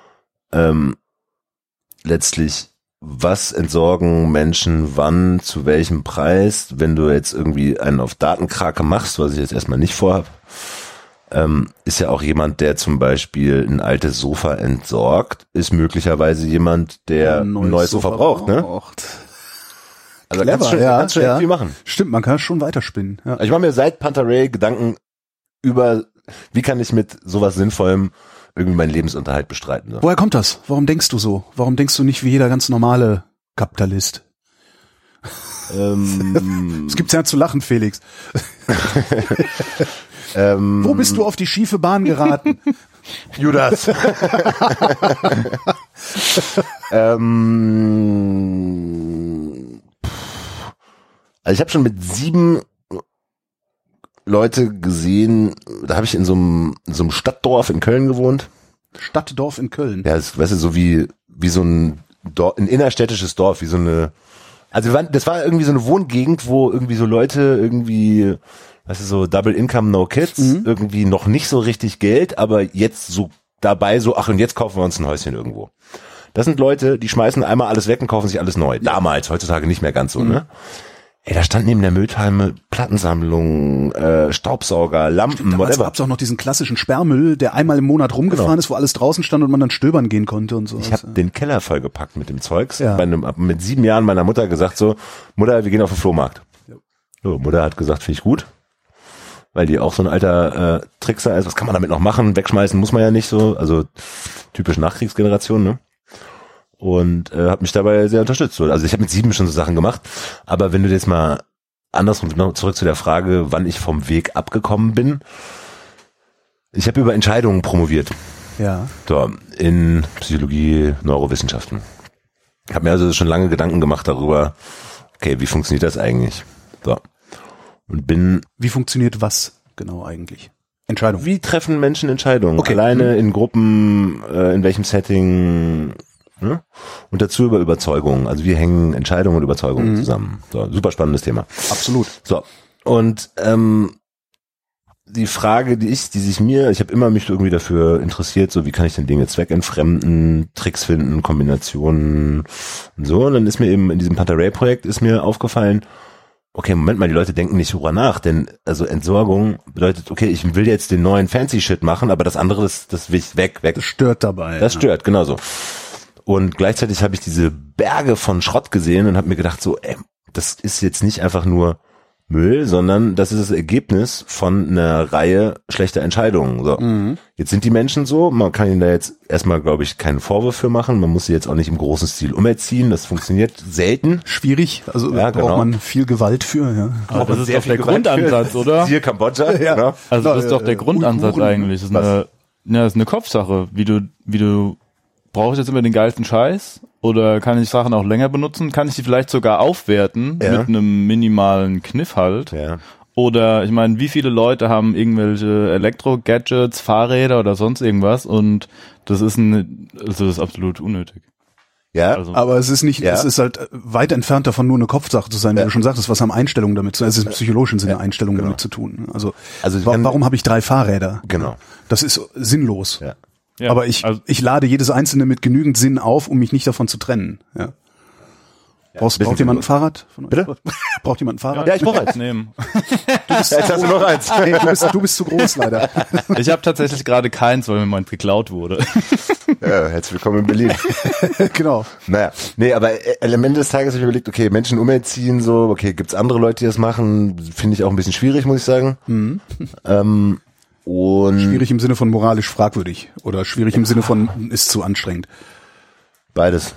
letztlich, was entsorgen Menschen wann, zu welchem Preis, wenn du jetzt irgendwie einen auf Datenkrake machst, was ich jetzt erstmal nicht vorhab, ist ja auch jemand, der zum Beispiel ein altes Sofa entsorgt, ist möglicherweise jemand, der ein neues Sofa braucht, ne? Also kannst du viel machen. Stimmt, man kann schon weiterspinnen. Ja. Also ich mache mir seit Pantarei Gedanken über, wie kann ich mit sowas Sinnvollem irgendwie meinen Lebensunterhalt bestreiten. So. Woher kommt das? Warum denkst du so? Warum denkst du nicht wie jeder ganz normale Kapitalist? Es gibt's ja zu lachen, Felix. Wo bist du auf die schiefe Bahn geraten? Judas. Also ich habe schon mit 7 Leute gesehen, da habe ich in so einem Stadtdorf in Köln gewohnt. Stadtdorf in Köln. Ja, das, weißt du, so wie so ein innerstädtisches Dorf, wie so eine, also das war irgendwie so eine Wohngegend, wo irgendwie so Leute irgendwie, weißt du, so Double Income, No Kids, irgendwie noch nicht so richtig Geld, aber jetzt so dabei so, ach und jetzt kaufen wir uns ein Häuschen irgendwo. Das sind Leute, die schmeißen einmal alles weg und kaufen sich alles neu. Damals, heutzutage nicht mehr ganz so, ne? Ey, da stand neben der Mülltonne Plattensammlung, Staubsauger, Lampen, damals whatever. gab's auch noch diesen klassischen Sperrmüll, der einmal im Monat rumgefahren ist, wo alles draußen stand und man dann stöbern gehen konnte und so. Ich habe den Keller vollgepackt mit dem Zeugs. Ja. Hab mit 7 Jahren meiner Mutter gesagt so, Mutter, wir gehen auf den Flohmarkt. Ja. So, Mutter hat gesagt, finde ich gut. Weil die auch so ein alter Trickser ist. Was kann man damit noch machen? Wegschmeißen muss man ja nicht so. Also typisch Nachkriegsgeneration, ne? Und hat mich dabei sehr unterstützt. Also ich habe mit 7 schon so Sachen gemacht. Aber wenn du jetzt mal andersrum noch zurück zu der Frage, wann ich vom Weg abgekommen bin. Ich habe über Entscheidungen promoviert. Ja. So, in Psychologie, Neurowissenschaften. Ich habe mir also schon lange Gedanken gemacht darüber, okay, wie funktioniert das eigentlich? So. Und Wie funktioniert was genau eigentlich? Entscheidung. Wie treffen Menschen Entscheidungen? Okay. Alleine, in Gruppen, in welchem Setting, ne? Und dazu über Überzeugungen. Also wie hängen Entscheidungen und Überzeugungen zusammen? So, super spannendes Thema. Absolut. So. Und die Frage, ich habe immer mich irgendwie dafür interessiert, so wie kann ich denn Dinge zweckentfremden, Tricks finden, Kombinationen und so. Und dann ist mir eben in diesem Pantarei-Projekt ist mir aufgefallen, okay, Moment mal, die Leute denken nicht darüber nach, denn also Entsorgung bedeutet, okay, ich will jetzt den neuen Fancy Shit machen, aber das andere, das will ich weg. Das stört dabei. Das stört, genauso. Und gleichzeitig habe ich diese Berge von Schrott gesehen und habe mir gedacht so, das ist jetzt nicht einfach nur Müll, sondern das ist das Ergebnis von einer Reihe schlechter Entscheidungen. So. Jetzt sind die Menschen so, man kann ihnen da jetzt erstmal, glaube ich, keinen Vorwurf für machen, man muss sie jetzt auch nicht im großen Stil umerziehen, das funktioniert selten. Schwierig, also ja, braucht man viel Gewalt für. Ja. Aber das ist doch der Grundansatz, oder? Hier Kambodscha, ja. Genau. Also das ist doch der Grundansatz eigentlich. Das ist eine Kopfsache, wie du brauche ich jetzt immer den geilsten Scheiß oder kann ich Sachen auch länger benutzen? Kann ich die vielleicht sogar aufwerten mit einem minimalen Kniff halt? Ja. Oder ich meine, wie viele Leute haben irgendwelche Elektro-Gadgets, Fahrräder oder sonst irgendwas und das ist absolut unnötig. Ja, Also, Aber es ist nicht, es ist halt weit entfernt davon, nur eine Kopfsache zu sein, wie du schon sagtest, was haben Einstellungen damit zu tun? Es ist im psychologischen Sinne Einstellungen damit zu tun. Also warum habe ich 3 Fahrräder? Genau. Das ist sinnlos. Ja. ja, Aber ich lade jedes einzelne mit genügend Sinn auf, um mich nicht davon zu trennen. Ja. Braucht jemand ein Fahrrad? Von euch? Bitte? Braucht jemand ein Fahrrad? Ja, ich brauche eins. Nehmen. Jetzt hast du noch eins. Nee, du bist zu groß, leider. Ich habe tatsächlich gerade keins, weil mir meins geklaut wurde. Ja, herzlich willkommen in Berlin. Genau. Naja, nee, aber am Ende des Tages habe ich überlegt, okay, Menschen umerziehen, so, okay, gibt's andere Leute, die das machen? Finde ich auch ein bisschen schwierig, muss ich sagen. Mhm. Und Schwierig im Sinne von moralisch fragwürdig oder schwierig im Sinne von ist zu anstrengend. beides.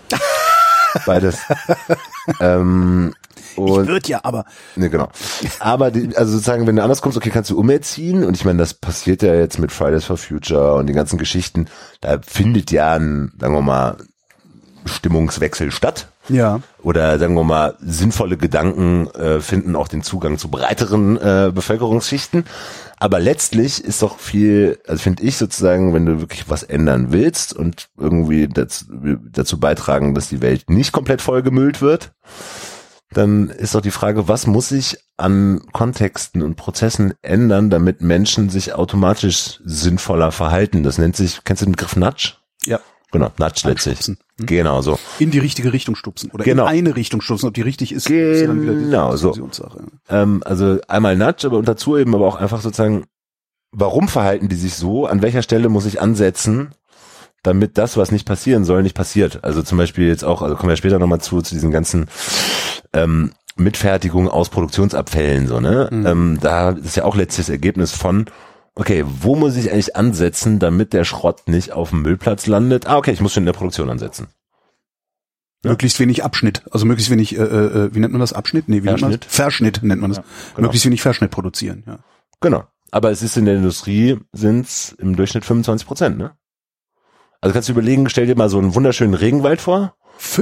Und Ich würde ja, aber ne, genau. Aber also sozusagen, wenn du anders kommst, okay, kannst du umerziehen, und ich meine, das passiert ja jetzt mit Fridays for Future und die ganzen Geschichten, da findet ja ein, sagen wir mal, Stimmungswechsel statt. ja. Oder sagen wir mal, sinnvolle Gedanken finden auch den Zugang zu breiteren Bevölkerungsschichten. Aber letztlich ist doch viel, also finde ich sozusagen, wenn du wirklich was ändern willst und irgendwie dazu beitragen, dass die Welt nicht komplett vollgemüllt wird, dann ist doch die Frage, was muss sich an Kontexten und Prozessen ändern, damit Menschen sich automatisch sinnvoller verhalten. Das nennt sich, kennst du den Begriff Nudge? Ja. Genau, Nudge letztlich. Genau so. In die richtige Richtung stupsen oder Genau. in eine Richtung stupsen. Ob die richtig ist, ist ja dann wieder die Genau so. Diskussionssache. Also einmal Nudge, aber dazu eben aber auch einfach sozusagen, warum verhalten die sich so? An welcher Stelle muss ich ansetzen, damit das, was nicht passieren soll, nicht passiert? Also zum Beispiel jetzt auch, also kommen wir später nochmal zu diesen ganzen Mitfertigung aus Produktionsabfällen, so, ne? Mhm. Da ist ja auch letztes Ergebnis von, okay, wo muss ich eigentlich ansetzen, damit der Schrott nicht auf dem Müllplatz landet? Okay, ich muss schon in der Produktion ansetzen. Ja. Möglichst wenig Abschnitt, also möglichst wenig, wie nennt man das? Abschnitt? Nee, wie nennt man das? Verschnitt nennt man das. Ja, genau. Möglichst wenig Verschnitt produzieren, ja. Genau. Aber es ist in der Industrie, sind's im Durchschnitt 25%, ne? Also kannst du überlegen, stell dir mal so einen wunderschönen Regenwald vor.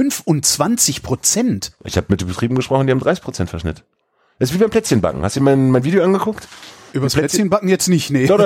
25%? Ich habe mit den Betrieben gesprochen, die haben 30% Verschnitt. Das ist wie beim Plätzchenbacken. Hast du mein Video angeguckt? Über das Plätzchenbacken jetzt nicht, nee. Doch.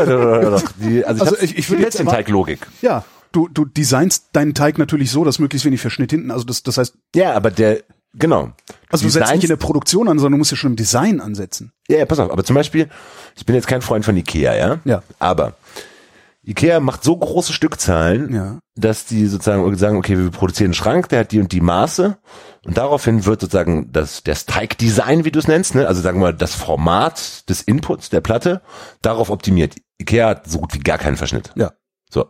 Ich würde Plätzchenteig-Logik. Ja, du designst deinen Teig natürlich so, dass möglichst wenig Verschnitt hinten, also das heißt. Ja, aber genau. Also du setzt nicht in der Produktion an, sondern du musst ja schon im Design ansetzen. Ja, pass auf, aber zum Beispiel, ich bin jetzt kein Freund von Ikea, ja? Ja. Aber Ikea macht so große Stückzahlen, Ja. dass die sozusagen sagen, okay, wir produzieren einen Schrank, der hat die und die Maße, und daraufhin wird sozusagen das Teigdesign, wie du es nennst, ne, also sagen wir mal das Format des Inputs der Platte, darauf optimiert. Ikea hat so gut wie gar keinen Verschnitt. Ja. So.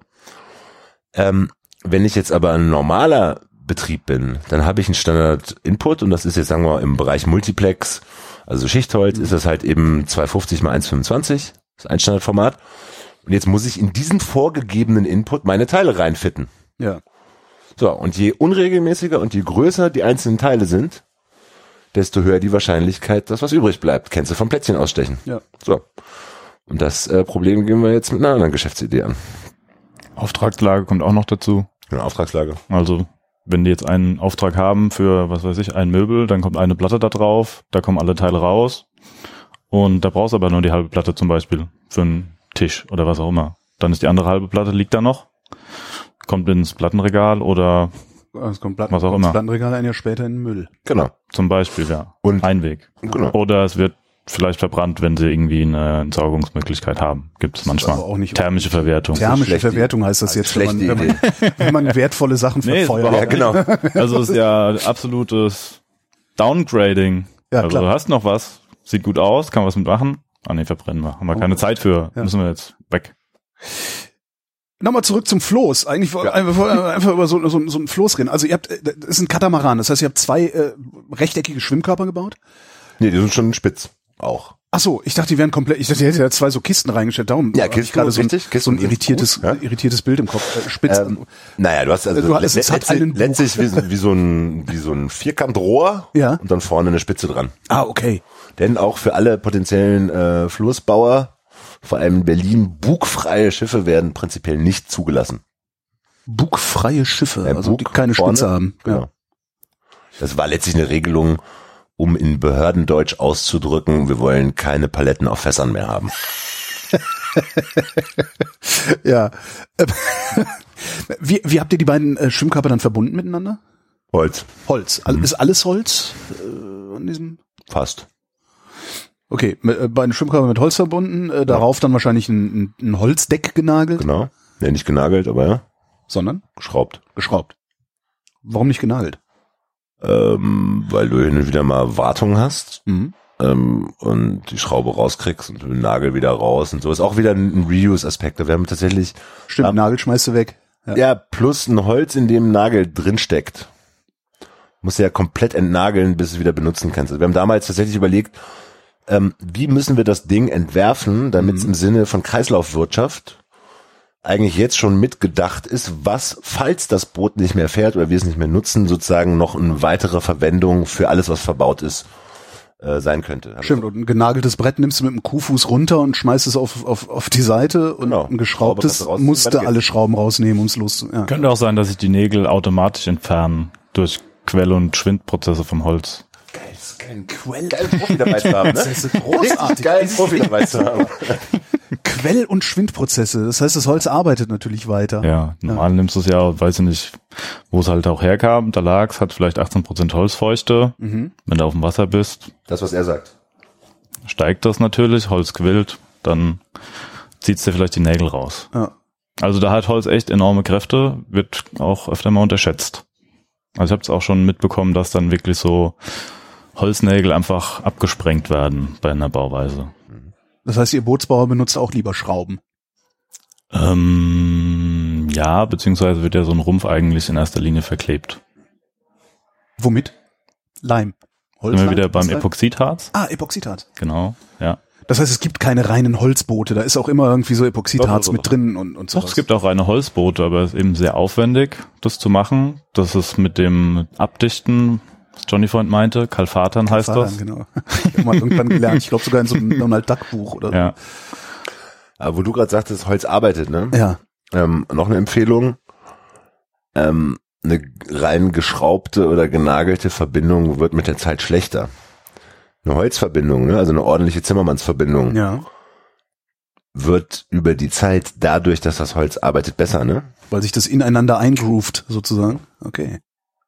Wenn ich jetzt aber ein normaler Betrieb bin, dann habe ich einen Standard-Input, und das ist jetzt, sagen wir mal, im Bereich Multiplex, also Schichtholz, ist das halt eben 250 mal 1,25, das ist ein Standardformat. Und jetzt muss ich in diesen vorgegebenen Input meine Teile reinfitten. Ja. So, und je unregelmäßiger und je größer die einzelnen Teile sind, desto höher die Wahrscheinlichkeit, dass was übrig bleibt. Kennst du vom Plätzchen ausstechen. Ja. So. Und das Problem gehen wir jetzt mit einer anderen Geschäftsidee an. Auftragslage kommt auch noch dazu. Eine Auftragslage. Also wenn die jetzt einen Auftrag haben für, was weiß ich, ein Möbel, dann kommt eine Platte da drauf, da kommen alle Teile raus, und da brauchst du aber nur die halbe Platte zum Beispiel für einen Tisch oder was auch immer. Dann ist die andere halbe Platte, liegt da noch, kommt ins Plattenregal oder Es kommt was auch immer. Das Plattenregal ein Jahr später in den Müll. Genau. Zum Beispiel, ja. Und Einweg. Genau. Oder es wird vielleicht verbrannt, wenn sie irgendwie eine Entsorgungsmöglichkeit haben. Gibt es manchmal. aber auch nicht Thermische Verwertung. Thermische schlechte- Verwertung heißt das jetzt, schlechte wenn man wertvolle Sachen Nee, verfeuert. Ja, genau. Also es ist ja absolutes Downgrading. Ja, also klar. du hast noch was, sieht gut aus, kann was mitmachen. Ah nee, verbrennen wir. Haben wir keine Zeit für. Ja. Müssen wir jetzt weg. Nochmal zurück zum Floß. Eigentlich einfach über so ein Floß reden. Also ihr habt, das ist ein Katamaran. Das heißt, ihr habt zwei rechteckige Schwimmkörper gebaut? Nee, die sind schon spitz. Auch. Ach so, ich dachte, die wären komplett, ich dachte, ihr hättet ja zwei so Kisten reingestellt. Darum Ja, hatte ich Kisten, gerade so richtig. so ein Kisten sind irritiertes, gut, ja. irritiertes Bild im Kopf. Spitz. Naja, du hast also Es hat einen Bug. letztlich wie so ein Vierkantrohr, Ja. und dann vorne eine Spitze dran. Okay. Denn auch für alle potenziellen Floßbauer, vor allem in Berlin, bugfreie Schiffe werden prinzipiell nicht zugelassen. Bugfreie Schiffe, also Bug die keine vorne, Spitze haben. Genau. Ja. Das war letztlich eine Regelung, um in Behördendeutsch auszudrücken, wir wollen keine Paletten auf Fässern mehr haben. Ja. Wie habt ihr die beiden Schwimmkörper dann verbunden miteinander? Holz. Holz. Ist alles Holz an diesem? Fast. Okay, beiden Schwimmkörper mit Holz verbunden, darauf dann wahrscheinlich ein Holzdeck genagelt, Genau. Ja, nicht genagelt, aber ja, sondern geschraubt. geschraubt. Warum nicht genagelt? weil du hin und wieder mal Wartung hast. Und die Schraube rauskriegst und den Nagel wieder raus und so. Ist auch wieder ein Reuse-Aspekt. Wir haben tatsächlich... Stimmt, Nagel schmeißt du weg. Ja, plus ein Holz, in dem ein Nagel drin steckt. Musst du ja komplett entnageln, bis du es wieder benutzen kannst. Also wir haben damals tatsächlich überlegt, wie müssen wir das Ding entwerfen, damit es im Sinne von Kreislaufwirtschaft eigentlich jetzt schon mitgedacht ist, was, falls das Boot nicht mehr fährt oder wir es nicht mehr nutzen, sozusagen noch eine weitere Verwendung für alles, was verbaut ist, sein könnte. Stimmt, und ein genageltes Brett nimmst du mit dem Kuhfuß runter und schmeißt es auf die Seite und ein geschraubtes musst du alle Schrauben rausnehmen, um es loszuwerden. Ja. Könnte auch sein, dass sich die Nägel automatisch entfernen durch Quell- und Schwindprozesse vom Holz. Geil, Profi dabei zu haben, ne? Das ist großartig. Geil, Profi dabei zu haben. Quell- und Schwindprozesse, das heißt, das Holz arbeitet natürlich weiter. Ja, normal nimmst du es ja, weiß ich nicht, wo es halt auch herkam, da lag's, hat vielleicht 18% Holzfeuchte. Wenn du auf dem Wasser bist. Das, was er sagt. Steigt das natürlich, Holz quillt, dann zieht's dir vielleicht die Nägel raus. Ja. Also da hat Holz echt enorme Kräfte, wird auch öfter mal unterschätzt. Also ich habe es auch schon mitbekommen, dass dann wirklich so Holznägel einfach abgesprengt werden bei einer Bauweise. Das heißt, ihr Bootsbauer benutzt auch lieber Schrauben? Ja, beziehungsweise wird ja so ein Rumpf eigentlich in erster Linie verklebt. Womit? Leim. Holzleim? Sind wir wieder beim Epoxidharz? Epoxidharz. Genau, ja. Das heißt, es gibt keine reinen Holzboote, da ist auch immer irgendwie so Epoxidharz mit drin und so. Doch, es gibt auch reine Holzboote, aber es ist eben sehr aufwendig, das zu machen. Das ist mit dem Abdichten, was Johnny vorhin meinte, Kalfatern heißt das. Genau. Ich habe mal irgendwann gelernt, ich glaube sogar in so einem Donald Duck Buch oder so. Ja. Aber wo du gerade sagtest, Holz arbeitet, ne? Ja. Noch eine Empfehlung, eine rein geschraubte oder genagelte Verbindung wird mit der Zeit schlechter. Eine Holzverbindung, ne? Also eine ordentliche Zimmermannsverbindung, wird über die Zeit dadurch, dass das Holz arbeitet, besser, ne? Weil sich das ineinander eingroovt, sozusagen. Okay.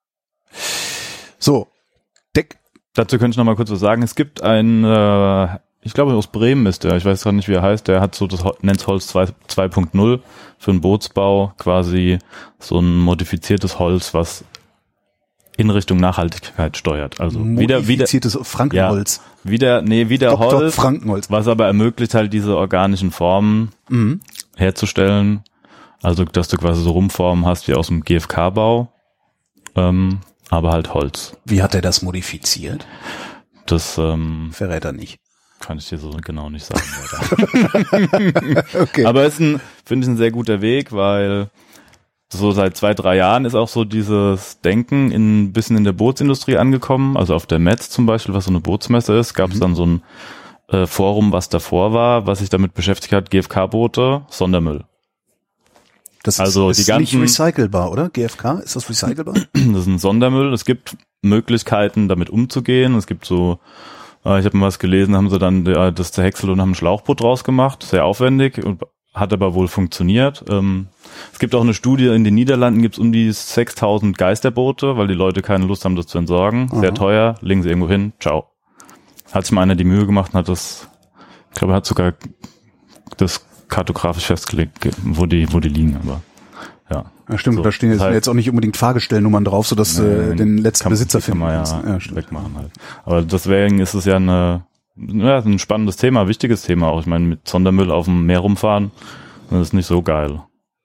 So. Dazu könnte ich noch mal kurz was sagen. Es gibt ein, ich glaube aus Bremen ist der, ich weiß gar nicht, wie er heißt, der hat so das nennt's Holz 2.0 für einen Bootsbau, quasi so ein modifiziertes Holz, was in Richtung Nachhaltigkeit steuert. Also modifiziertes Frankenholz. Ja, wieder Holz, Frankenholz. Was aber ermöglicht halt diese organischen Formen herzustellen. Also, dass du quasi so Rumpfformen hast wie aus dem GFK-Bau, aber halt Holz. Wie hat er das modifiziert? Das verrät er nicht. Kann ich dir so genau nicht sagen. Okay. Aber es ist finde ich, ein sehr guter Weg, weil so seit 2-3 Jahren ist auch so dieses Denken ein bisschen in der Bootsindustrie angekommen. Also auf der Metz zum Beispiel, was so eine Bootsmesse ist, gab es dann so ein Forum, was davor war, was sich damit beschäftigt hat, GFK-Boote, Sondermüll. Das ist nicht recycelbar, oder? GFK, ist das recycelbar? Das ist ein Sondermüll. Es gibt Möglichkeiten, damit umzugehen. Es gibt so, ich habe mal was gelesen, haben sie dann das zerhäckselt und haben ein Schlauchboot draus gemacht. Sehr aufwendig und hat aber wohl funktioniert. Es gibt auch eine Studie, in den Niederlanden gibt es um die 6.000 Geisterboote, weil die Leute keine Lust haben, das zu entsorgen. Sehr teuer, legen sie irgendwo hin, ciao. Hat sich mal einer die Mühe gemacht und hat das, ich glaube, er hat sogar das kartografisch festgelegt, wo die liegen, aber ja. Ja, stimmt, so, da stehen jetzt auch nicht unbedingt Fahrgestellnummern drauf, sodass den letzten Besitzer finden kannst. Ja, wegmachen halt. Aber deswegen ist es ja ein spannendes Thema, wichtiges Thema auch. Ich meine, mit Sondermüll auf dem Meer rumfahren, das ist nicht so geil.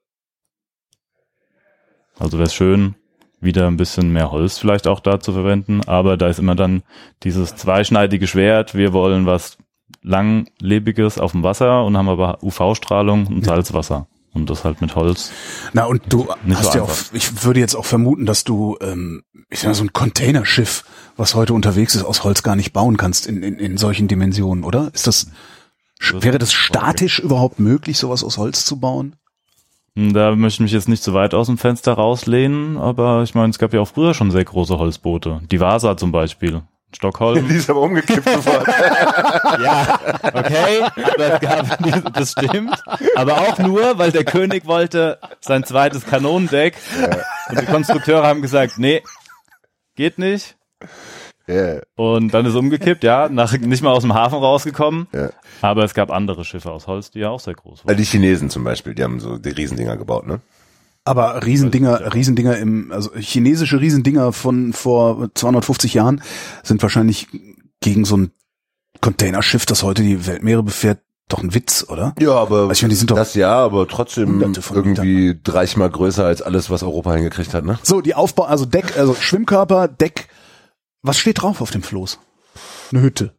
Also wäre es schön, wieder ein bisschen mehr Holz vielleicht auch da zu verwenden, aber da ist immer dann dieses zweischneidige Schwert, wir wollen was Langlebiges auf dem Wasser und haben aber UV-Strahlung und Salzwasser. Und das halt mit Holz. Na, und du hast ja auch, ich würde jetzt auch vermuten, dass du, ich sag mal, so ein Containerschiff, was heute unterwegs ist, aus Holz gar nicht bauen kannst in solchen Dimensionen, oder? Wäre das statisch überhaupt möglich, sowas aus Holz zu bauen? Da möchte ich mich jetzt nicht so weit aus dem Fenster rauslehnen, aber ich meine, es gab ja auch früher schon sehr große Holzboote. Die Vasa zum Beispiel. Stockholm. Die ist aber umgekippt sofort. Ja, okay, aber das stimmt. Aber auch nur, weil der König wollte sein zweites Kanonendeck. Ja. Und die Konstrukteure haben gesagt, nee, geht nicht. Yeah. Und dann ist umgekippt, nicht mal aus dem Hafen rausgekommen. Yeah. Aber es gab andere Schiffe aus Holz, die ja auch sehr groß waren. Die Chinesen zum Beispiel, die haben so die Riesendinger gebaut, ne? Aber Riesendinger also chinesische Riesendinger von vor 250 Jahren sind wahrscheinlich gegen so ein Containerschiff, das heute die Weltmeere befährt, doch ein Witz, oder? Ja, aber also ich meine, die sind doch das ja, aber trotzdem irgendwie 30-mal größer als alles, was Europa hingekriegt hat, ne? So, die Aufbau, also Deck, also Schwimmkörper, Deck. Was steht drauf auf dem Floß? Eine Hütte.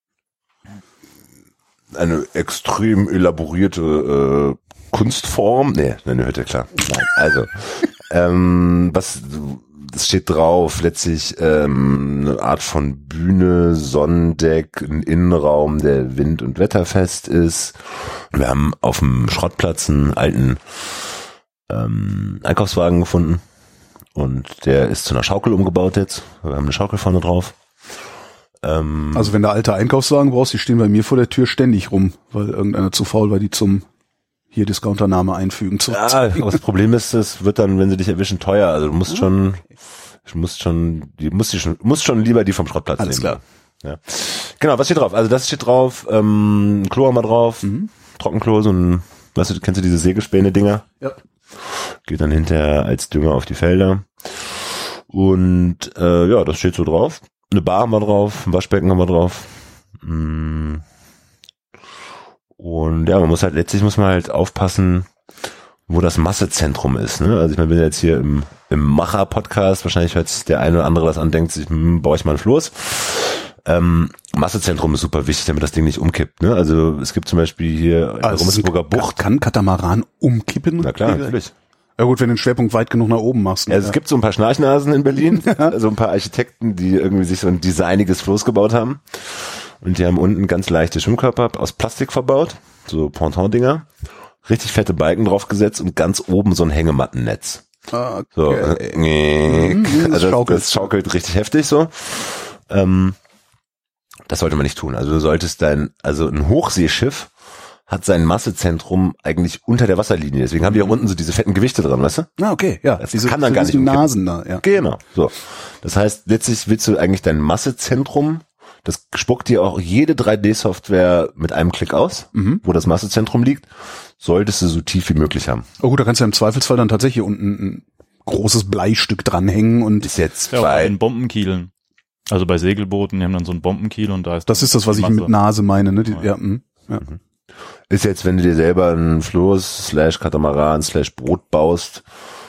Eine extrem elaborierte Kunstform. Nee, eine Hütte, klar. Nein, also, das steht drauf, letztlich eine Art von Bühne, Sonnendeck, ein Innenraum, der wind- und wetterfest ist. Wir haben auf dem Schrottplatz einen alten Einkaufswagen gefunden und der ist zu einer Schaukel umgebaut jetzt. Wir haben eine Schaukel vorne drauf. Also wenn du alte Einkaufswagen brauchst, die stehen bei mir vor der Tür ständig rum, weil irgendeiner zu faul war, die zum hier Discountername einfügen zu. Ja, aber das Problem ist, es wird dann, wenn sie dich erwischen, teuer. Also du musst schon lieber die vom Schrottplatz alles nehmen. Klar. Ja. Genau, was steht drauf? Also das steht drauf, Klo haben wir drauf, Trockenklo, so ein, weißt du, kennst du diese Sägespäne-Dinger? Ja. Geht dann hinterher als Dünger auf die Felder. Und ja, das steht so drauf. Eine Bar haben wir drauf, ein Waschbecken haben wir drauf. Und ja, letztlich muss man halt aufpassen, wo das Massezentrum ist. Ne? Also ich meine, wenn jetzt hier im Macher-Podcast, wahrscheinlich hört sich der eine oder andere das an, denkt sich, baue ich mal ein Floß. Massezentrum ist super wichtig, damit das Ding nicht umkippt. Ne? Also es gibt zum Beispiel hier in der Rummelsburger Bucht. Kann Katamaran umkippen? Na klar, natürlich. Ja gut, wenn du den Schwerpunkt weit genug nach oben machst. Ne? Also es gibt so ein paar Schnarchnasen in Berlin, also ein paar Architekten, die irgendwie sich so ein designiges Floß gebaut haben. Und die haben unten ganz leichte Schwimmkörper aus Plastik verbaut, so Ponton-Dinger, richtig fette Balken draufgesetzt und ganz oben so ein Hängemattennetz. Okay. So, also das schaukelt richtig heftig so. Das sollte man nicht tun. Also du solltest ein Hochseeschiff hat sein Massezentrum eigentlich unter der Wasserlinie. Deswegen haben die auch unten so diese fetten Gewichte dran, weißt du? Ah, okay, ja. Das kann dann gar nicht umkippen. Nasen da, ja. Genau, so. Das heißt, letztlich willst du eigentlich dein Massezentrum, das spuckt dir auch jede 3D-Software mit einem Klick aus, wo das Massezentrum liegt, solltest du so tief wie möglich haben. Oh gut, da kannst du ja im Zweifelsfall dann tatsächlich unten ein großes Bleistück dranhängen und ist jetzt bei den Bombenkielen. Also bei Segelbooten, die haben dann so einen Bombenkiel und da ist das ist das, was ich mit Nase meine, ne? Ja. Ist jetzt, wenn du dir selber einen Floß /Katamaran /Boot baust,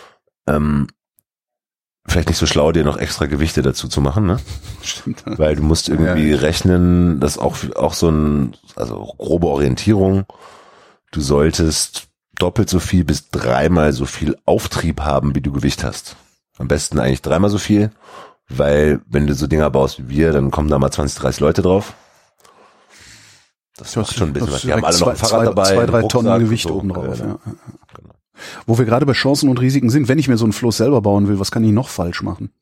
vielleicht nicht so schlau, dir noch extra Gewichte dazu zu machen, ne? Stimmt. Weil du musst irgendwie rechnen, das auch so grobe Orientierung. Du solltest doppelt so viel bis 3-mal so viel Auftrieb haben, wie du Gewicht hast. Am besten eigentlich 3-mal so viel, weil wenn du so Dinger baust wie wir, dann kommen da mal 20, 30 Leute drauf. Das macht schon ein bisschen was. Die haben alle noch ein Fahrrad dabei. 2-3 Tonnen Gewicht oben drauf. Ja. Genau. Wo wir gerade bei Chancen und Risiken sind, wenn ich mir so einen Floß selber bauen will, was kann ich noch falsch machen?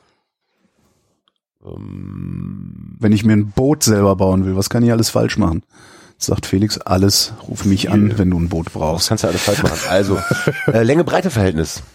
Wenn ich mir ein Boot selber bauen will, was kann ich alles falsch machen? Sagt Felix, alles, ruf mich an, wenn du ein Boot brauchst. Das kannst du alles falsch machen. Also, Länge-Breite-Verhältnis.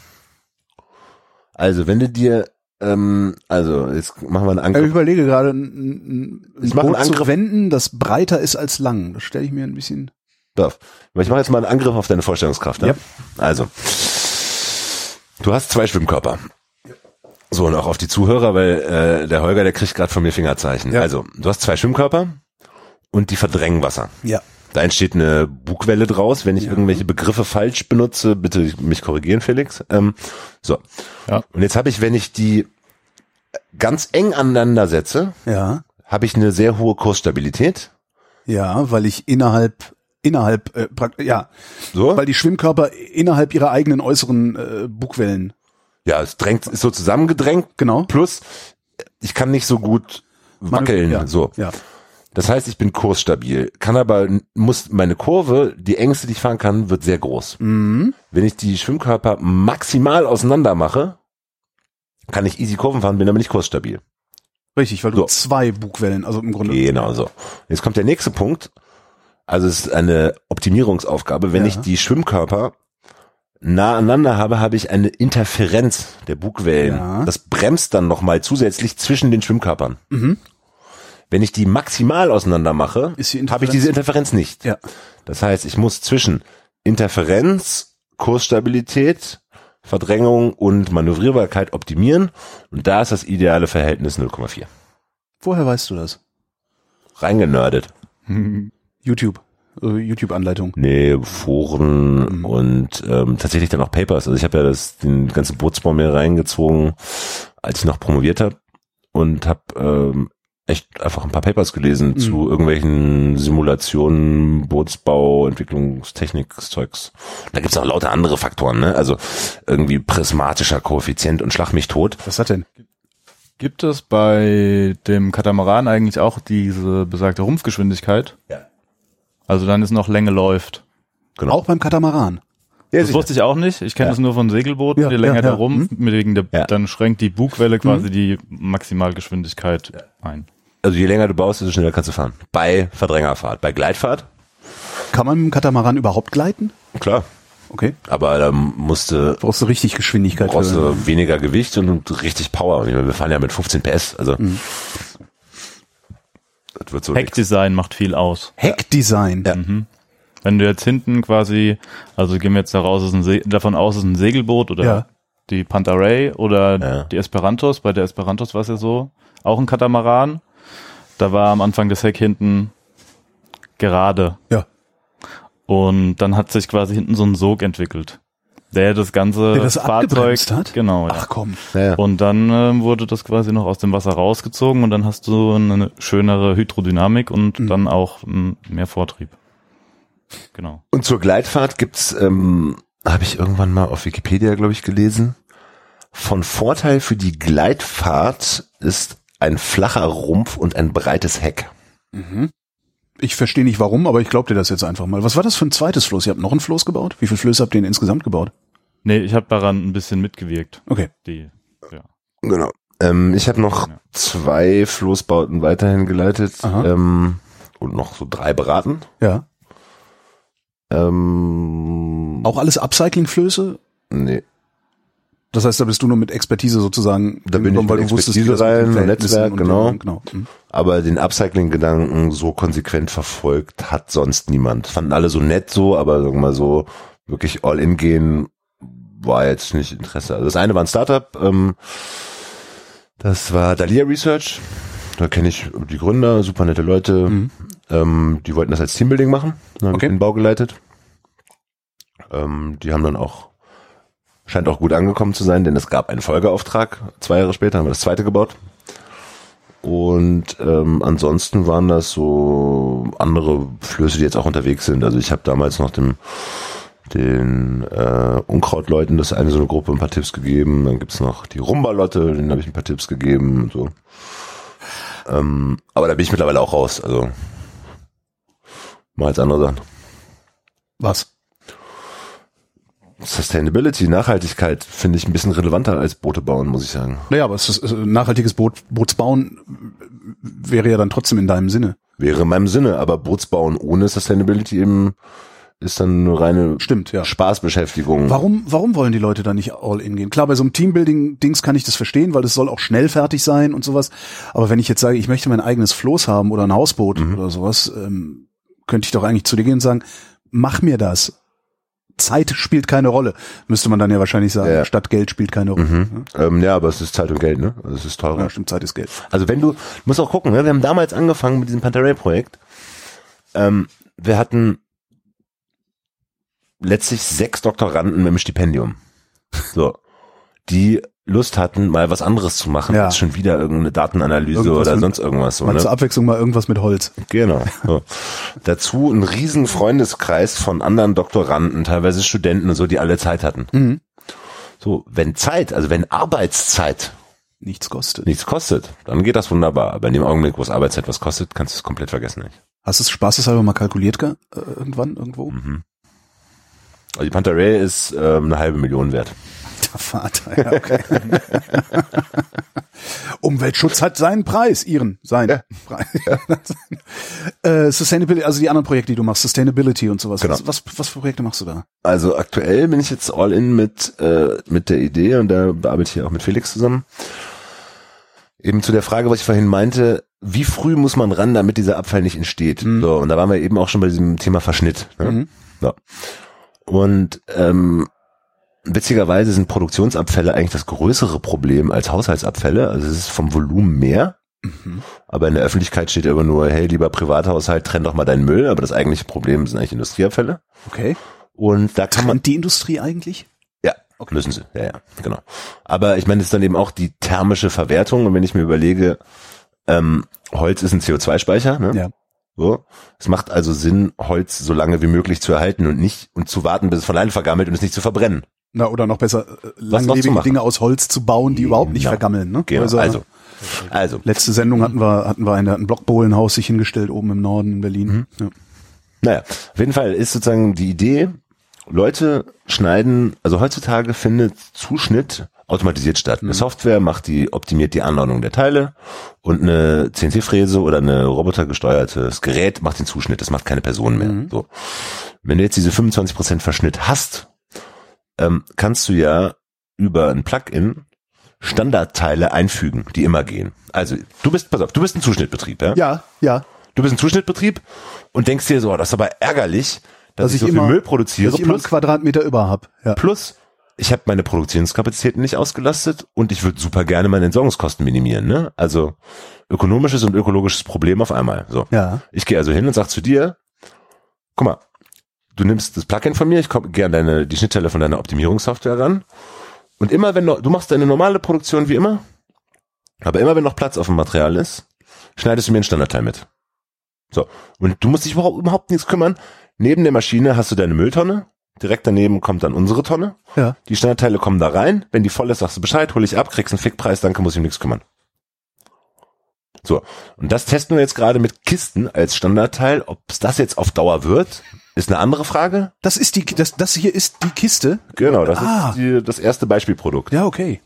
Also, wenn du dir jetzt machen wir einen Angriff. Ich überlege gerade, ein Boot zu wenden, das breiter ist als lang. Das stelle ich mir ein bisschen... Ich mache jetzt mal einen Angriff auf deine Vorstellungskraft. Ne? Ja. Also, du hast 2 Schwimmkörper. So, und auch auf die Zuhörer, weil der Holger, der kriegt gerade von mir Fingerzeichen. Ja. Also, du hast 2 Schwimmkörper und die verdrängen Wasser. Ja. Da entsteht eine Bugwelle draus. Wenn ich irgendwelche Begriffe falsch benutze, bitte mich korrigieren, Felix. So. Ja. Und jetzt habe ich, wenn ich die ganz eng aneinander setze, habe ich eine sehr hohe Kursstabilität. Ja, weil ich weil die Schwimmkörper innerhalb ihrer eigenen äußeren Bugwellen. Ja, ist so zusammengedrängt. Genau. Plus, ich kann nicht so gut wackeln. So. Ja. Das heißt, ich bin kursstabil, muss meine Kurve, die engste, die ich fahren kann, wird sehr groß. Wenn ich die Schwimmkörper maximal auseinander mache, kann ich easy Kurven fahren, bin aber nicht kursstabil. Richtig, weil du 2 Bugwellen, also im Grunde. Genau so. Jetzt kommt der nächste Punkt. Also es ist eine Optimierungsaufgabe. Wenn ich die Schwimmkörper nah aneinander habe ich eine Interferenz der Bugwellen. Ja. Das bremst dann nochmal zusätzlich zwischen den Schwimmkörpern. Wenn ich die maximal auseinander mache, habe ich diese Interferenz nicht. Ja. Das heißt, ich muss zwischen Interferenz, Kursstabilität, Verdrängung und Manövrierbarkeit optimieren. Und da ist das ideale Verhältnis 0,4. Woher weißt du das? Reingenördet. YouTube-Anleitung. Nee, Foren und tatsächlich dann auch Papers. Also ich habe ja den ganzen Bootsbau mir reingezogen, als ich noch promoviert habe und habe echt einfach ein paar Papers gelesen zu irgendwelchen Simulationen, Bootsbau, Entwicklungstechnik-Zeugs. Da gibt's auch lauter andere Faktoren, ne? Also irgendwie prismatischer Koeffizient und Schlag mich tot. Was hat denn? Gibt es bei dem Katamaran eigentlich auch diese besagte Rumpfgeschwindigkeit? Ja. Also dann ist noch Länge läuft. Genau. Auch beim Katamaran? Ja, das wusste ich auch nicht. Ich kenne das nur von Segelbooten. Je länger der Rumpf, dann schränkt die Bugwelle quasi die Maximalgeschwindigkeit ein. Also je länger du baust, desto schneller kannst du fahren. Bei Verdrängerfahrt. Bei Gleitfahrt? Kann man mit dem Katamaran überhaupt gleiten? Klar. Okay. Aber da brauchst du richtig Geschwindigkeit. Brauchst du weniger Gewicht und richtig Power. Wir fahren ja mit 15 PS. Also das wird so. Heckdesign macht viel aus. Heckdesign? Ja. Wenn du jetzt hinten quasi, also gehen wir jetzt davon aus, es ist ein Segelboot oder die Pantarei oder die Esperantos. Bei der Esperantos war es ja so. Auch ein Katamaran. Da war am Anfang das Heck hinten gerade. Ja. Und dann hat sich quasi hinten so ein Sog entwickelt, der das ganze Fahrzeug hat? Genau. Ach komm. Ja. Und dann wurde das quasi noch aus dem Wasser rausgezogen und dann hast du eine schönere Hydrodynamik und dann auch mehr Vortrieb. Genau. Und zur Gleitfahrt gibt's, habe ich irgendwann mal auf Wikipedia, glaube ich, gelesen. Von Vorteil für die Gleitfahrt ist ein flacher Rumpf und ein breites Heck. Ich verstehe nicht warum, aber ich glaube dir das jetzt einfach mal. Was war das für ein zweites Floß? Ihr habt noch ein Floß gebaut? Wie viele Flöße habt ihr denn insgesamt gebaut? Nee, ich habe daran ein bisschen mitgewirkt. Okay. Genau. Ich habe noch 2 Floßbauten weiterhin geleitet und noch so 3 beraten. Ja. Auch alles Upcycling-Flöße? Nee. Das heißt, da bist du nur mit Expertise sozusagen, da bin ich mit Expertise rein, Netzwerk, genau. Aber den Upcycling-Gedanken so konsequent verfolgt hat sonst niemand. Fanden alle so nett so, aber sagen wir mal so, wirklich all in gehen war jetzt nicht Interesse. Also das eine war ein Startup, das war Dalia Research. Da kenne ich die Gründer, super nette Leute. Die wollten das als Teambuilding machen, dann habe ich den Bau geleitet. Die haben dann auch scheint auch gut angekommen zu sein, denn es gab einen Folgeauftrag. 2 Jahre später haben wir das zweite gebaut. Und ansonsten waren das so andere Flöße, die jetzt auch unterwegs sind. Also ich habe damals noch den Unkrautleuten, das ist eine so eine Gruppe, ein paar Tipps gegeben. Dann gibt's noch die Rumbalotte, denen habe ich ein paar Tipps gegeben und so. Aber da bin ich mittlerweile auch raus. Also mal als andere Sachen. Was? Sustainability, Nachhaltigkeit finde ich ein bisschen relevanter als Boote bauen, muss ich sagen. Naja, aber es ist, nachhaltiges Bootsbauen wäre ja dann trotzdem in deinem Sinne. Wäre in meinem Sinne, aber Bootsbauen ohne Sustainability eben ist dann eine reine Spaßbeschäftigung. Warum wollen die Leute da nicht all in gehen? Klar, bei so einem Teambuilding-Dings kann ich das verstehen, weil das soll auch schnell fertig sein und sowas. Aber wenn ich jetzt sage, ich möchte mein eigenes Floß haben oder ein Hausboot oder sowas, könnte ich doch eigentlich zu dir gehen und sagen, mach mir das. Zeit spielt keine Rolle, müsste man dann ja wahrscheinlich sagen. Ja. Statt Geld spielt keine Rolle. Ja, aber es ist Zeit und Geld, ne? Also es ist teurer. Ja, stimmt, Zeit ist Geld. Also du musst auch gucken, ne? Wir haben damals angefangen mit diesem Pantarei-Projekt. Wir hatten letztlich 6 Doktoranden mit dem Stipendium. So. Die Lust hatten, mal was anderes zu machen, als schon wieder irgendeine Datenanalyse oder sonst irgendwas. So, mal zur Abwechslung mal irgendwas mit Holz. Genau. So. Dazu ein riesen Freundeskreis von anderen Doktoranden, teilweise Studenten und so, die alle Zeit hatten. So, wenn Arbeitszeit nichts kostet, dann geht das wunderbar. Aber in dem Augenblick, wo es Arbeitszeit was kostet, kannst du es komplett vergessen. Nicht? Hast du es spaßeshalber mal kalkuliert irgendwo? Also die Pantarei ist 500.000 wert. Der Vater, ja, okay. Umweltschutz hat seinen Preis, seinen Preis. Ja. Sustainability, also die anderen Projekte, die du machst, Sustainability und sowas. Genau. Was für Projekte machst du da? Also aktuell bin ich jetzt all in mit der Idee und da bearbeite ich auch mit Felix zusammen. Eben zu der Frage, was ich vorhin meinte, wie früh muss man ran, damit dieser Abfall nicht entsteht? So, und da waren wir eben auch schon bei diesem Thema Verschnitt. Ne? So. Und witzigerweise sind Produktionsabfälle eigentlich das größere Problem als Haushaltsabfälle. Also es ist vom Volumen mehr. Aber in der Öffentlichkeit steht immer nur, hey, lieber Privathaushalt, trenn doch mal deinen Müll. Aber das eigentliche Problem sind eigentlich Industrieabfälle. Okay. Und da kann man die Industrie eigentlich? Ja, okay. Müssen sie. Ja, genau. Aber ich meine, es ist dann eben auch die thermische Verwertung. Und wenn ich mir überlege, Holz ist ein CO2-Speicher, ne? Ja. So. Es macht also Sinn, Holz so lange wie möglich zu erhalten und zu warten, bis es von alleine vergammelt und es nicht zu verbrennen. Na, oder noch besser, langlebige Dinge aus Holz zu bauen, die überhaupt nicht vergammeln, ne? Genau. Also. Letzte Sendung hatten wir ein Blockbohlenhaus sich hingestellt oben im Norden in Berlin. Ja. Naja, auf jeden Fall ist sozusagen die Idee, Leute schneiden, also heutzutage findet Zuschnitt automatisiert statt. Eine Software optimiert die Anordnung der Teile und eine CNC-Fräse oder eine robotergesteuertes Gerät macht den Zuschnitt. Das macht keine Person mehr. So. Wenn du jetzt diese 25% Verschnitt hast, kannst du ja über ein Plugin Standardteile einfügen, die immer gehen. Also du bist ein Zuschnittbetrieb, ja? Ja. Du bist ein Zuschnittbetrieb und denkst dir so, das ist aber ärgerlich, dass ich so viel Müll produziere. Dass ich immer einen Quadratmeter über habe. Ja. Plus, ich habe meine Produktionskapazitäten nicht ausgelastet und ich würde super gerne meine Entsorgungskosten minimieren. Ne? Also ökonomisches und ökologisches Problem auf einmal. So. Ja. Ich gehe also hin und sag zu dir, guck mal, du nimmst das Plugin von mir, ich gehe an die Schnittstelle von deiner Optimierungssoftware ran und immer wenn du machst deine normale Produktion wie immer, aber immer wenn noch Platz auf dem Material ist, schneidest du mir ein Standardteil mit. So. Und du musst dich überhaupt nichts kümmern. Neben der Maschine hast du deine Mülltonne. Direkt daneben kommt dann unsere Tonne. Ja. Die Standardteile kommen da rein. Wenn die voll ist, sagst du Bescheid, hol ich ab, kriegst einen Fickpreis, danke, muss ich um nichts kümmern. So. Und das testen wir jetzt gerade mit Kisten als Standardteil. Ob es das jetzt auf Dauer wird, ist eine andere Frage. Das hier ist die Kiste? Genau, das ist das erste Beispielprodukt. Ja, okay.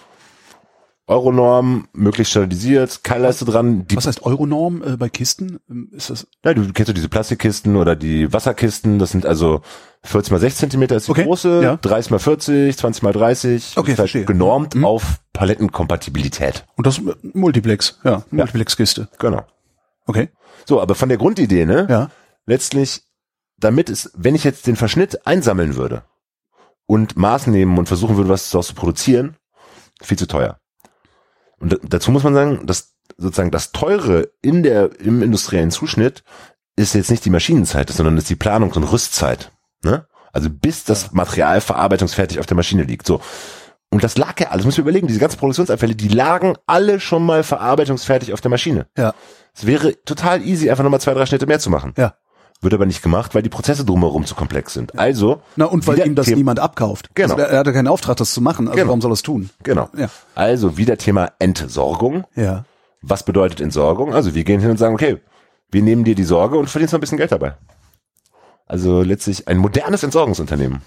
Euronorm, möglichst standardisiert, Keilleiste dran. Was heißt Euronorm bei Kisten? Ist das? Ja, du kennst ja diese Plastikkisten oder die Wasserkisten. Das sind also 40 mal 6 Zentimeter ist die große, ja. 30 mal 40, 20 mal 30. Okay, ist halt verstehe. genormt auf Palettenkompatibilität. Und das Multiplex, Multiplex-Kiste. Genau. Okay. So, aber von der Grundidee, ne? Ja. Letztlich, wenn ich jetzt den Verschnitt einsammeln würde und Maß nehmen und versuchen würde, was daraus zu produzieren, viel zu teuer. Und dazu muss man sagen, dass sozusagen das Teure im industriellen Zuschnitt ist jetzt nicht die Maschinenzeit, sondern ist die Planungs- und Rüstzeit. Ne? Also bis das Material verarbeitungsfertig auf der Maschine liegt. So. Und das lag ja alles, muss ich überlegen, diese ganzen Produktionsabfälle, die lagen alle schon mal verarbeitungsfertig auf der Maschine. Ja. Es wäre total easy, einfach nochmal 2-3 Schnitte mehr zu machen. Ja. Wird aber nicht gemacht, weil die Prozesse drumherum zu komplex sind. Ja. Also. Na, und weil ihm das niemand abkauft. Genau. Also er hatte keinen Auftrag, das zu machen. Also warum soll er es tun? Genau. Ja. Also wieder Thema Entsorgung. Ja. Was bedeutet Entsorgung? Also wir gehen hin und sagen, okay, wir nehmen dir die Sorge und verdienst noch ein bisschen Geld dabei. Also letztlich ein modernes Entsorgungsunternehmen.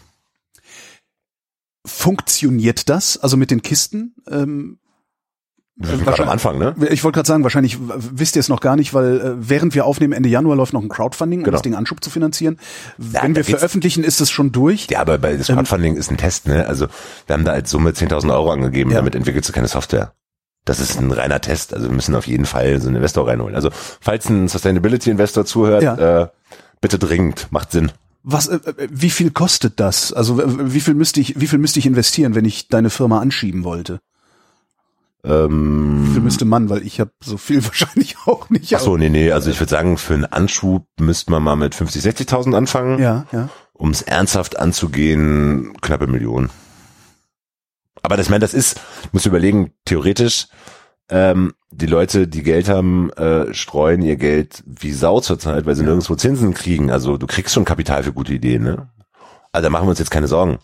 Funktioniert das? Also mit den Kisten? Wir sind gerade am Anfang, ne? Ich wollte gerade sagen, wahrscheinlich wisst ihr es noch gar nicht, weil während wir aufnehmen, Ende Januar läuft noch ein Crowdfunding, um das Ding Anschub zu finanzieren. Wenn wir veröffentlichen, ist es schon durch. Ja, aber das Crowdfunding ist ein Test, ne? Also wir haben da als Summe 10.000 Euro angegeben, damit entwickelst du keine Software. Das ist ein reiner Test, also wir müssen auf jeden Fall so einen Investor reinholen. Also falls ein Sustainability-Investor zuhört, bitte dringend, macht Sinn. Wie viel kostet das? Also wie viel müsste ich investieren, wenn ich deine Firma anschieben wollte? Wie viel müsste man, weil ich habe so viel wahrscheinlich auch nicht. Ach so, nee, also ich würde sagen, für einen Anschub müsste man mal mit 50.000, 60.000 anfangen. Ja. Um es ernsthaft anzugehen, knappe Million. Aber das muss überlegen, theoretisch, die Leute, die Geld haben, streuen ihr Geld wie Sau zurzeit, weil sie nirgendwo Zinsen kriegen. Also du kriegst schon Kapital für gute Ideen, ne? Also da machen wir uns jetzt keine Sorgen.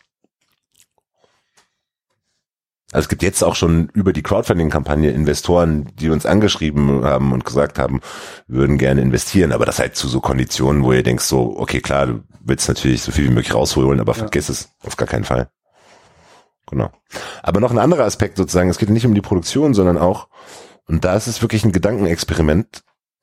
Also es gibt jetzt auch schon über die Crowdfunding-Kampagne Investoren, die uns angeschrieben haben und gesagt haben, würden gerne investieren, aber das halt zu so Konditionen, wo ihr denkst so, okay, klar, du willst natürlich so viel wie möglich rausholen, aber vergiss es auf gar keinen Fall. Genau. Aber noch ein anderer Aspekt sozusagen, es geht nicht um die Produktion, sondern auch, und da ist es wirklich ein Gedankenexperiment,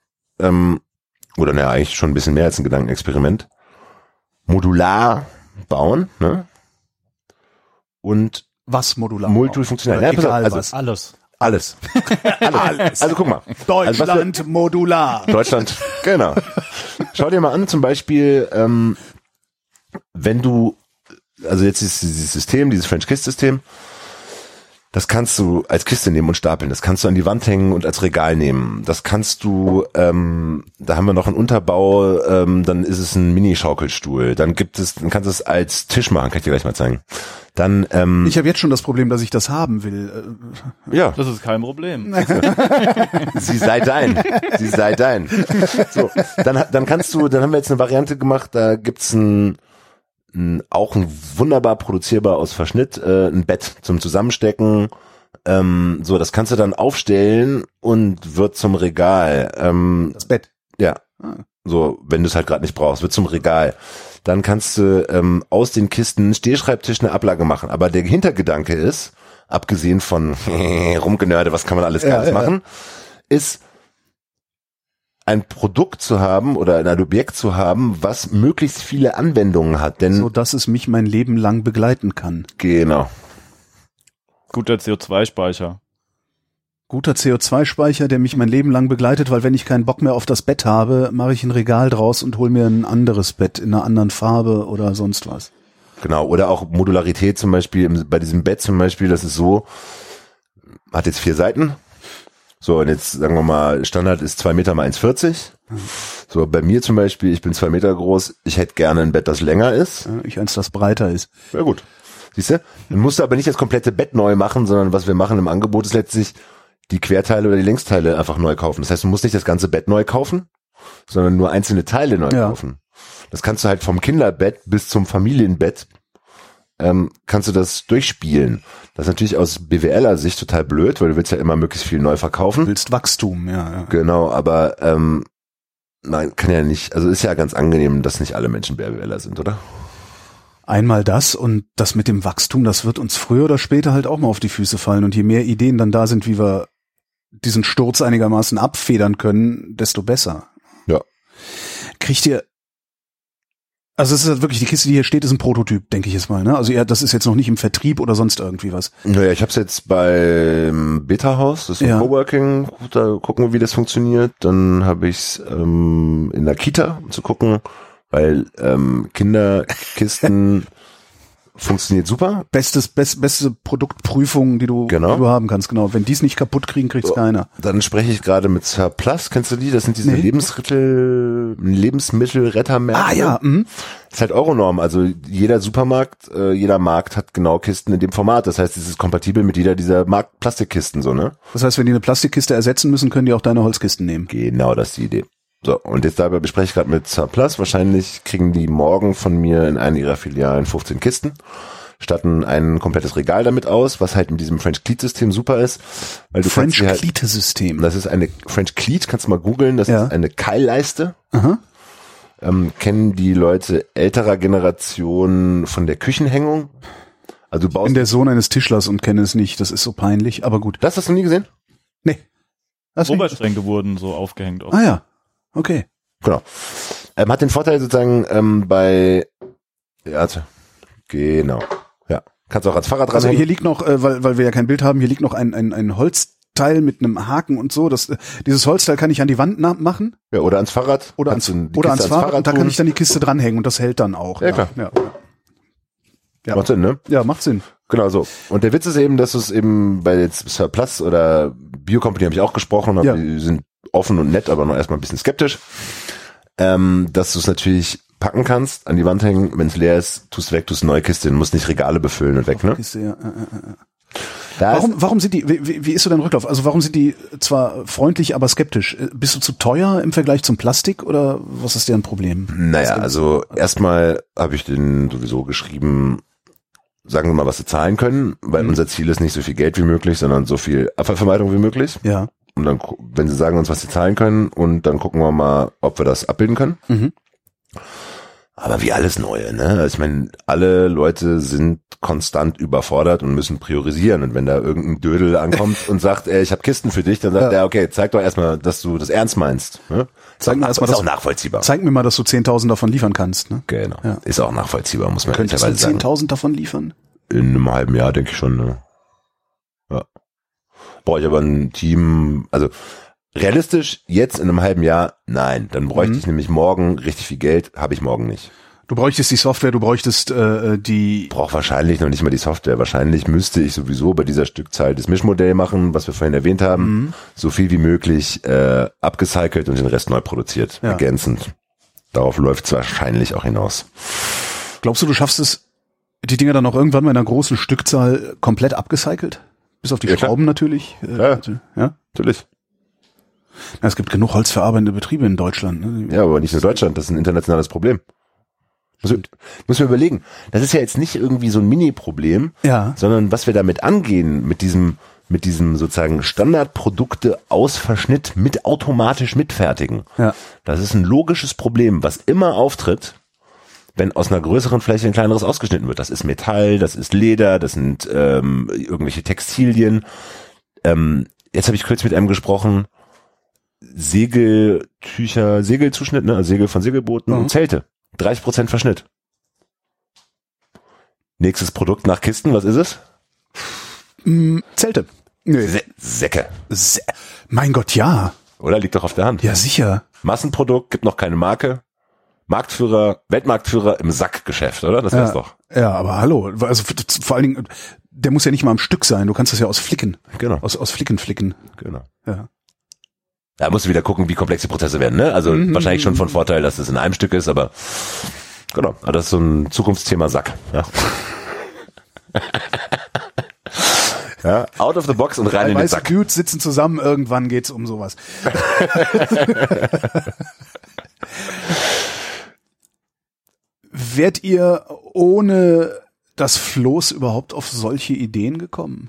oder eigentlich schon ein bisschen mehr als ein Gedankenexperiment, modular bauen, ne? Und was modular? Multifunktional. Ja, egal, was. Alles. Alles. Also guck mal. Deutschland modular. Deutschland, genau. Schau dir mal an, zum Beispiel wenn du, also jetzt ist dieses System, dieses French Kiss System, das kannst du als Kiste nehmen und stapeln. Das kannst du an die Wand hängen und als Regal nehmen. Das kannst du, da haben wir noch einen Unterbau, dann ist es ein Mini-Schaukelstuhl. Dann kannst du es als Tisch machen, kann ich dir gleich mal zeigen. Dann, ich habe jetzt schon das Problem, dass ich das haben will. Ja. Das ist kein Problem. Sie sei dein. So, dann haben wir jetzt eine Variante gemacht, da gibt's auch ein wunderbar produzierbar aus Verschnitt, ein Bett zum Zusammenstecken. So, das kannst du dann aufstellen und wird zum Regal. Das Bett? Ja. So, wenn du es halt gerade nicht brauchst, wird zum Regal. Dann kannst du aus den Kisten Stehschreibtisch eine Ablage machen. Aber der Hintergedanke ist, abgesehen von Rumgenörde, was kann man alles Geiles machen, ist ein Produkt zu haben oder ein Objekt zu haben, was möglichst viele Anwendungen hat. Denn so, dass es mich mein Leben lang begleiten kann. Genau. Guter CO2-Speicher. Guter CO2-Speicher, der mich mein Leben lang begleitet, weil wenn ich keinen Bock mehr auf das Bett habe, mache ich ein Regal draus und hole mir ein anderes Bett in einer anderen Farbe oder sonst was. Genau, oder auch Modularität zum Beispiel, bei diesem Bett zum Beispiel, das ist so, hat jetzt 4 Seiten. So, und jetzt sagen wir mal, Standard ist 2 Meter mal 1,40. So, bei mir zum Beispiel, ich bin 2 Meter groß, ich hätte gerne ein Bett, das länger ist. Ich eins, das breiter ist. Ja gut. Siehst du? Dann musst du aber nicht das komplette Bett neu machen, sondern was wir machen im Angebot ist letztlich die Querteile oder die Längsteile einfach neu kaufen. Das heißt, du musst nicht das ganze Bett neu kaufen, sondern nur einzelne Teile neu kaufen. Das kannst du halt vom Kinderbett bis zum Familienbett kannst du das durchspielen. Das ist natürlich aus BWLer Sicht total blöd, weil du willst ja immer möglichst viel neu verkaufen. Du willst Wachstum, ja. Genau, aber nein, kann ja nicht, also ist ja ganz angenehm, dass nicht alle Menschen BWLer sind, oder? Einmal das und das mit dem Wachstum, das wird uns früher oder später halt auch mal auf die Füße fallen. Und je mehr Ideen dann da sind, wie wir diesen Sturz einigermaßen abfedern können, desto besser. Ja. Kriegt ihr, also es ist halt wirklich, die Kiste, die hier steht, ist ein Prototyp, denke ich jetzt mal, ne? Also das ist jetzt noch nicht im Vertrieb oder sonst irgendwie was. Naja, ich habe es jetzt beim Beta-Haus, das ist ein Coworking, da gucken wir, wie das funktioniert. Dann habe ich es in der Kita, um zu gucken, weil Kinderkisten funktioniert super. Beste Produktprüfung, die du haben kannst, genau. Wenn die es nicht kaputt kriegen, kriegt's keiner. Dann spreche ich gerade mit Surplus, kennst du die? Das sind diese Lebensmittelrettermärkte. Ah ja. Das ist halt Euronorm, also jeder Supermarkt, jeder Markt hat genau Kisten in dem Format. Das heißt, es ist kompatibel mit jeder dieser Plastikkisten, so, ne? Das heißt, wenn die eine Plastikkiste ersetzen müssen, können die auch deine Holzkisten nehmen. Genau, das ist die Idee. So, und jetzt dabei bespreche ich gerade mit Surplus. Wahrscheinlich kriegen die morgen von mir in einer ihrer Filialen 15 Kisten, statten ein komplettes Regal damit aus, was halt mit diesem French Cleat-System super ist. Weil du French Cleat-System. Das ist eine French Cleat, kannst du mal googeln, das ist eine Keilleiste. Aha. Kennen die Leute älterer Generation von der Küchenhängung? Also du baust. Ich bin der Sohn eines Tischlers und kenne es nicht, das ist so peinlich, aber gut. Das hast du nie gesehen? Nee. Oberschränke wurden so aufgehängt. Ah ja. Okay. Genau. Hat den Vorteil sozusagen genau. Ja. Kannst du auch als Fahrrad dran. Also hier liegt noch, weil wir ja kein Bild haben, hier liegt noch ein Holzteil mit einem Haken und so. Dieses Holzteil kann ich an die Wand machen. Ja, oder ans Fahrrad. Oder ans Fahrrad und da kann ich dann die Kiste dranhängen und das hält dann auch. Ja, klar. Ja. Macht Sinn, ne? Ja, macht Sinn. Genau so. Und der Witz ist eben, dass es eben bei jetzt Surplus oder Biocompany habe ich auch gesprochen, aber die sind offen und nett, aber noch erstmal ein bisschen skeptisch, dass du es natürlich packen kannst, an die Wand hängen, wenn es leer ist, tust weg, tust neue Kiste, du musst nicht Regale befüllen und weg, ne? Kiste, Warum sind die, wie ist so dein Rücklauf? Also warum sind die zwar freundlich, aber skeptisch? Bist du zu teuer im Vergleich zum Plastik oder was ist deren Problem? Naja, also erstmal habe ich den sowieso geschrieben, sagen wir mal, was sie zahlen können, weil unser Ziel ist nicht so viel Geld wie möglich, sondern so viel Abfallvermeidung wie möglich. Ja. Und dann, wenn sie sagen uns, was sie zahlen können, und dann gucken wir mal, ob wir das abbilden können. Mhm. Aber wie alles Neue, ne? Also ich meine, alle Leute sind konstant überfordert und müssen priorisieren. Und wenn da irgendein Dödel ankommt und sagt, ich habe Kisten für dich, dann sagt er, okay, zeig doch erstmal, dass du das ernst meinst. Ne? Zeig mir erstmal, ist auch nachvollziehbar. Zeig mir mal, dass du 10.000 davon liefern kannst. Ne? Genau, ist auch nachvollziehbar, muss man ehrlicherweise sagen. Könntest du 10.000 davon liefern? In einem halben Jahr, denke ich schon. Ne? Ja. Brauche ich aber ein Team, also realistisch jetzt in einem halben Jahr, nein. Dann bräuchte ich nämlich morgen richtig viel Geld, habe ich morgen nicht. Du bräuchtest die Software, du bräuchtest die... Brauche wahrscheinlich noch nicht mal die Software. Wahrscheinlich müsste ich sowieso bei dieser Stückzahl das Mischmodell machen, was wir vorhin erwähnt haben. So viel wie möglich abgecycelt und den Rest neu produziert, ergänzend. Darauf läuft es wahrscheinlich auch hinaus. Glaubst du schaffst es, die Dinger dann auch irgendwann mal in einer großen Stückzahl komplett abgecycelt? Bis auf die Schrauben natürlich. Ja, natürlich. Na, es gibt genug holzverarbeitende Betriebe in Deutschland. Ne? Ja, aber nicht nur Deutschland, das ist ein internationales Problem. Muss man überlegen. Das ist ja jetzt nicht irgendwie so ein Mini-Problem, sondern was wir damit angehen, mit diesem sozusagen Standardprodukte aus Verschnitt mit automatisch mitfertigen. Ja. Das ist ein logisches Problem, was immer auftritt, wenn aus einer größeren Fläche ein kleineres ausgeschnitten wird. Das ist Metall, das ist Leder, das sind irgendwelche Textilien. Jetzt habe ich kürzlich mit einem gesprochen, Segelzuschnitt, ne? Also Segel von Segelbooten und Zelte. 30% Verschnitt. Nächstes Produkt nach Kisten, was ist es? Zelte. Nö. Säcke. Mein Gott, ja. Oder? Liegt doch auf der Hand. Ja, sicher. Massenprodukt, gibt noch keine Marke. Marktführer, Weltmarktführer im Sackgeschäft, oder? Das wär's doch. Ja, aber hallo. Also vor allen Dingen, der muss ja nicht mal am Stück sein. Du kannst das ja aus Flicken. Genau. Aus Flicken flicken. Genau. Ja. Da musst du wieder gucken, wie komplex die Prozesse werden, ne? Also wahrscheinlich schon von Vorteil, dass es in einem Stück ist, aber genau. Aber das ist so ein Zukunftsthema Sack. Ja. Ja, out of the box und rein in den Sack. Dudes sitzen zusammen, irgendwann geht's um sowas. Wärt ihr ohne das Floß überhaupt auf solche Ideen gekommen?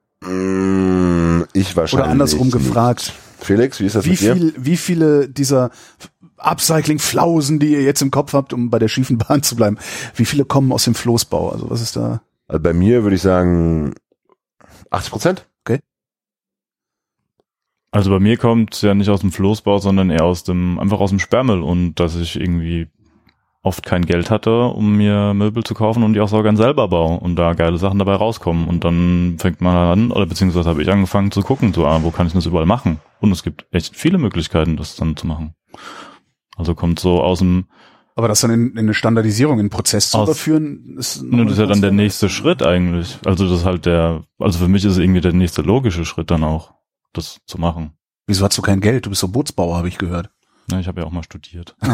Ich wahrscheinlich. Oder andersrum gefragt. Felix, wie ist das mit dir? Wie viele dieser Upcycling-Flausen, die ihr jetzt im Kopf habt, um bei der schiefen Bahn zu bleiben, wie viele kommen aus dem Floßbau? Also was ist da? Also bei mir würde ich sagen 80%. Okay. Also bei mir kommt es ja nicht aus dem Floßbau, sondern eher einfach aus dem Sperrmüll und dass ich irgendwie oft kein Geld hatte, um mir Möbel zu kaufen und die auch so gern selber baue und da geile Sachen dabei rauskommen. Und dann fängt man an, oder beziehungsweise habe ich angefangen zu gucken, so, wo kann ich das überall machen? Und es gibt echt viele Möglichkeiten, das dann zu machen. Also kommt so aus dem... Aber das dann in eine Standardisierung, in einen Prozess zu überführen, ist... das ist ja dann der nächste Schritt eigentlich. Also das ist halt also für mich ist es irgendwie der nächste logische Schritt dann auch, das zu machen. Wieso hast du kein Geld? Du bist so Bootsbauer, habe ich gehört. Ja, ich habe ja auch mal studiert. Ah.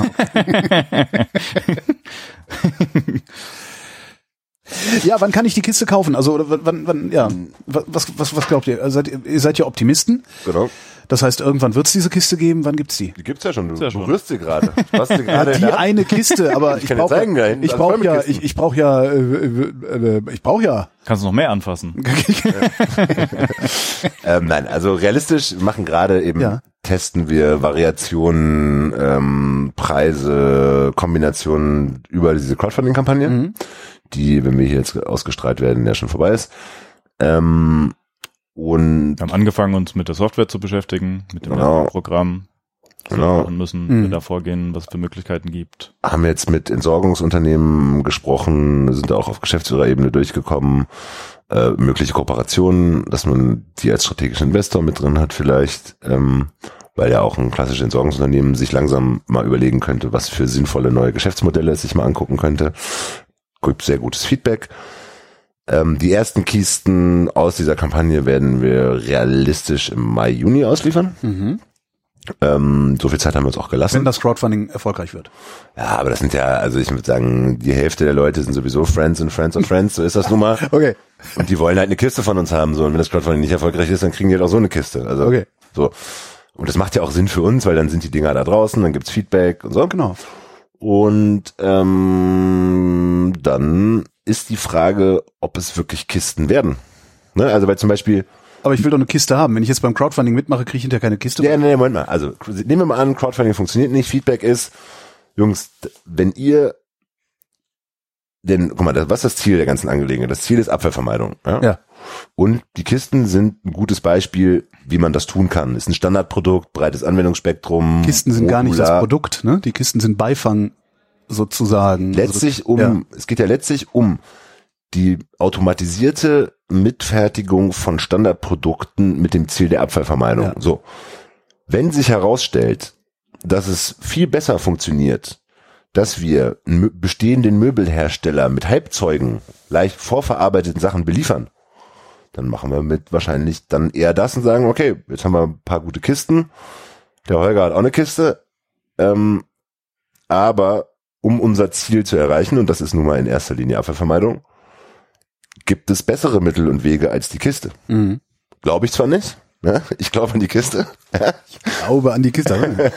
Ja, wann kann ich die Kiste kaufen? Also oder wann ja, was glaubt ihr? Ihr seid ja Optimisten. Genau. Das heißt, irgendwann wird es diese Kiste geben. Wann gibt's die? Die gibt's ja schon. Du rührst sie gerade. Ja, die eine Kiste, aber ich brauche ja. Kannst du noch mehr anfassen? Nein, also realistisch machen gerade eben, testen wir Variationen, Preise, Kombinationen über diese Crowdfunding-Kampagne, die, wenn wir hier jetzt ausgestrahlt werden, ja schon vorbei ist. Und wir haben angefangen, uns mit der Software zu beschäftigen, mit dem Programm. Machen müssen, wir da vorgehen, was es für Möglichkeiten gibt. Haben jetzt mit Entsorgungsunternehmen gesprochen, sind auch auf Geschäftsführerebene durchgekommen, mögliche Kooperationen, dass man die als strategischen Investor mit drin hat vielleicht, weil ja auch ein klassisches Entsorgungsunternehmen sich langsam mal überlegen könnte, was für sinnvolle neue Geschäftsmodelle es sich mal angucken könnte. Gibt sehr gutes Feedback. Die ersten Kisten aus dieser Kampagne werden wir realistisch im Mai, Juni ausliefern. So viel Zeit haben wir uns auch gelassen. Wenn das Crowdfunding erfolgreich wird. Ja, aber das sind ja, also ich würde sagen, die Hälfte der Leute sind sowieso Friends and Friends of Friends, so ist das nun mal. Okay. Und die wollen halt eine Kiste von uns haben, so. Und wenn das Crowdfunding nicht erfolgreich ist, dann kriegen die halt auch so eine Kiste. Also, okay. So. Und das macht ja auch Sinn für uns, weil dann sind die Dinger da draußen, dann gibt's Feedback und so. Genau. Und dann ist die Frage, ob es wirklich Kisten werden. Ne? Also weil zum Beispiel... Aber ich will doch eine Kiste haben. Wenn ich jetzt beim Crowdfunding mitmache, kriege ich hinterher keine Kiste. Ja, nee, Moment mal. Also nehmen wir mal an, Crowdfunding funktioniert nicht. Feedback ist, Jungs, wenn ihr... Denn, guck mal, was ist das Ziel der ganzen Angelegenheit? Das Ziel ist Abfallvermeidung. Ja. Und die Kisten sind ein gutes Beispiel, wie man das tun kann. Ist ein Standardprodukt, breites Anwendungsspektrum. Kisten sind gar nicht das Produkt, ne? Die Kisten sind Beifang sozusagen. Letztlich es geht ja letztlich um die automatisierte Mitfertigung von Standardprodukten mit dem Ziel der Abfallvermeidung. Ja. So. Wenn sich herausstellt, dass es viel besser funktioniert, dass wir einen bestehenden Möbelhersteller mit Halbzeugen, leicht vorverarbeiteten Sachen beliefern, dann machen wir mit wahrscheinlich dann eher das und sagen, okay, jetzt haben wir ein paar gute Kisten, der Holger hat auch eine Kiste, aber um unser Ziel zu erreichen, und das ist nun mal in erster Linie Abfallvermeidung, gibt es bessere Mittel und Wege als die Kiste. Mhm. Glaube ich zwar nicht, ne? Ich glaube an die Kiste. Ich glaube an die Kiste.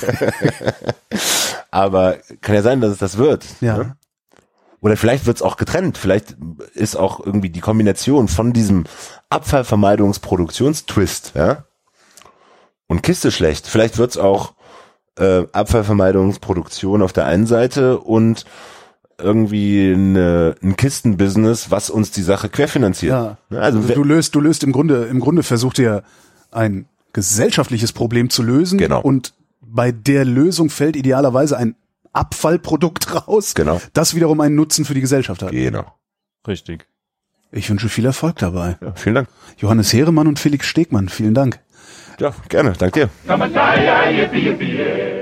Aber kann ja sein, dass es das wird. Ja. Ne? Oder vielleicht wird es auch getrennt. Vielleicht ist auch irgendwie die Kombination von diesem Abfallvermeidungsproduktionstwist, ja, und Kiste schlecht. Vielleicht wird es auch Abfallvermeidungsproduktion auf der einen Seite und irgendwie ein Kistenbusiness, was uns die Sache querfinanziert. Ja. Also du löst im Grunde versucht ihr ein gesellschaftliches Problem zu lösen. Genau. Und bei der Lösung fällt idealerweise ein Abfallprodukt raus, genau, das wiederum einen Nutzen für die Gesellschaft hat. Genau. Richtig. Ich wünsche viel Erfolg dabei. Ja, vielen Dank. Johannes Heeremann und Felix Stegmann, vielen Dank. Ja, gerne. Danke dir.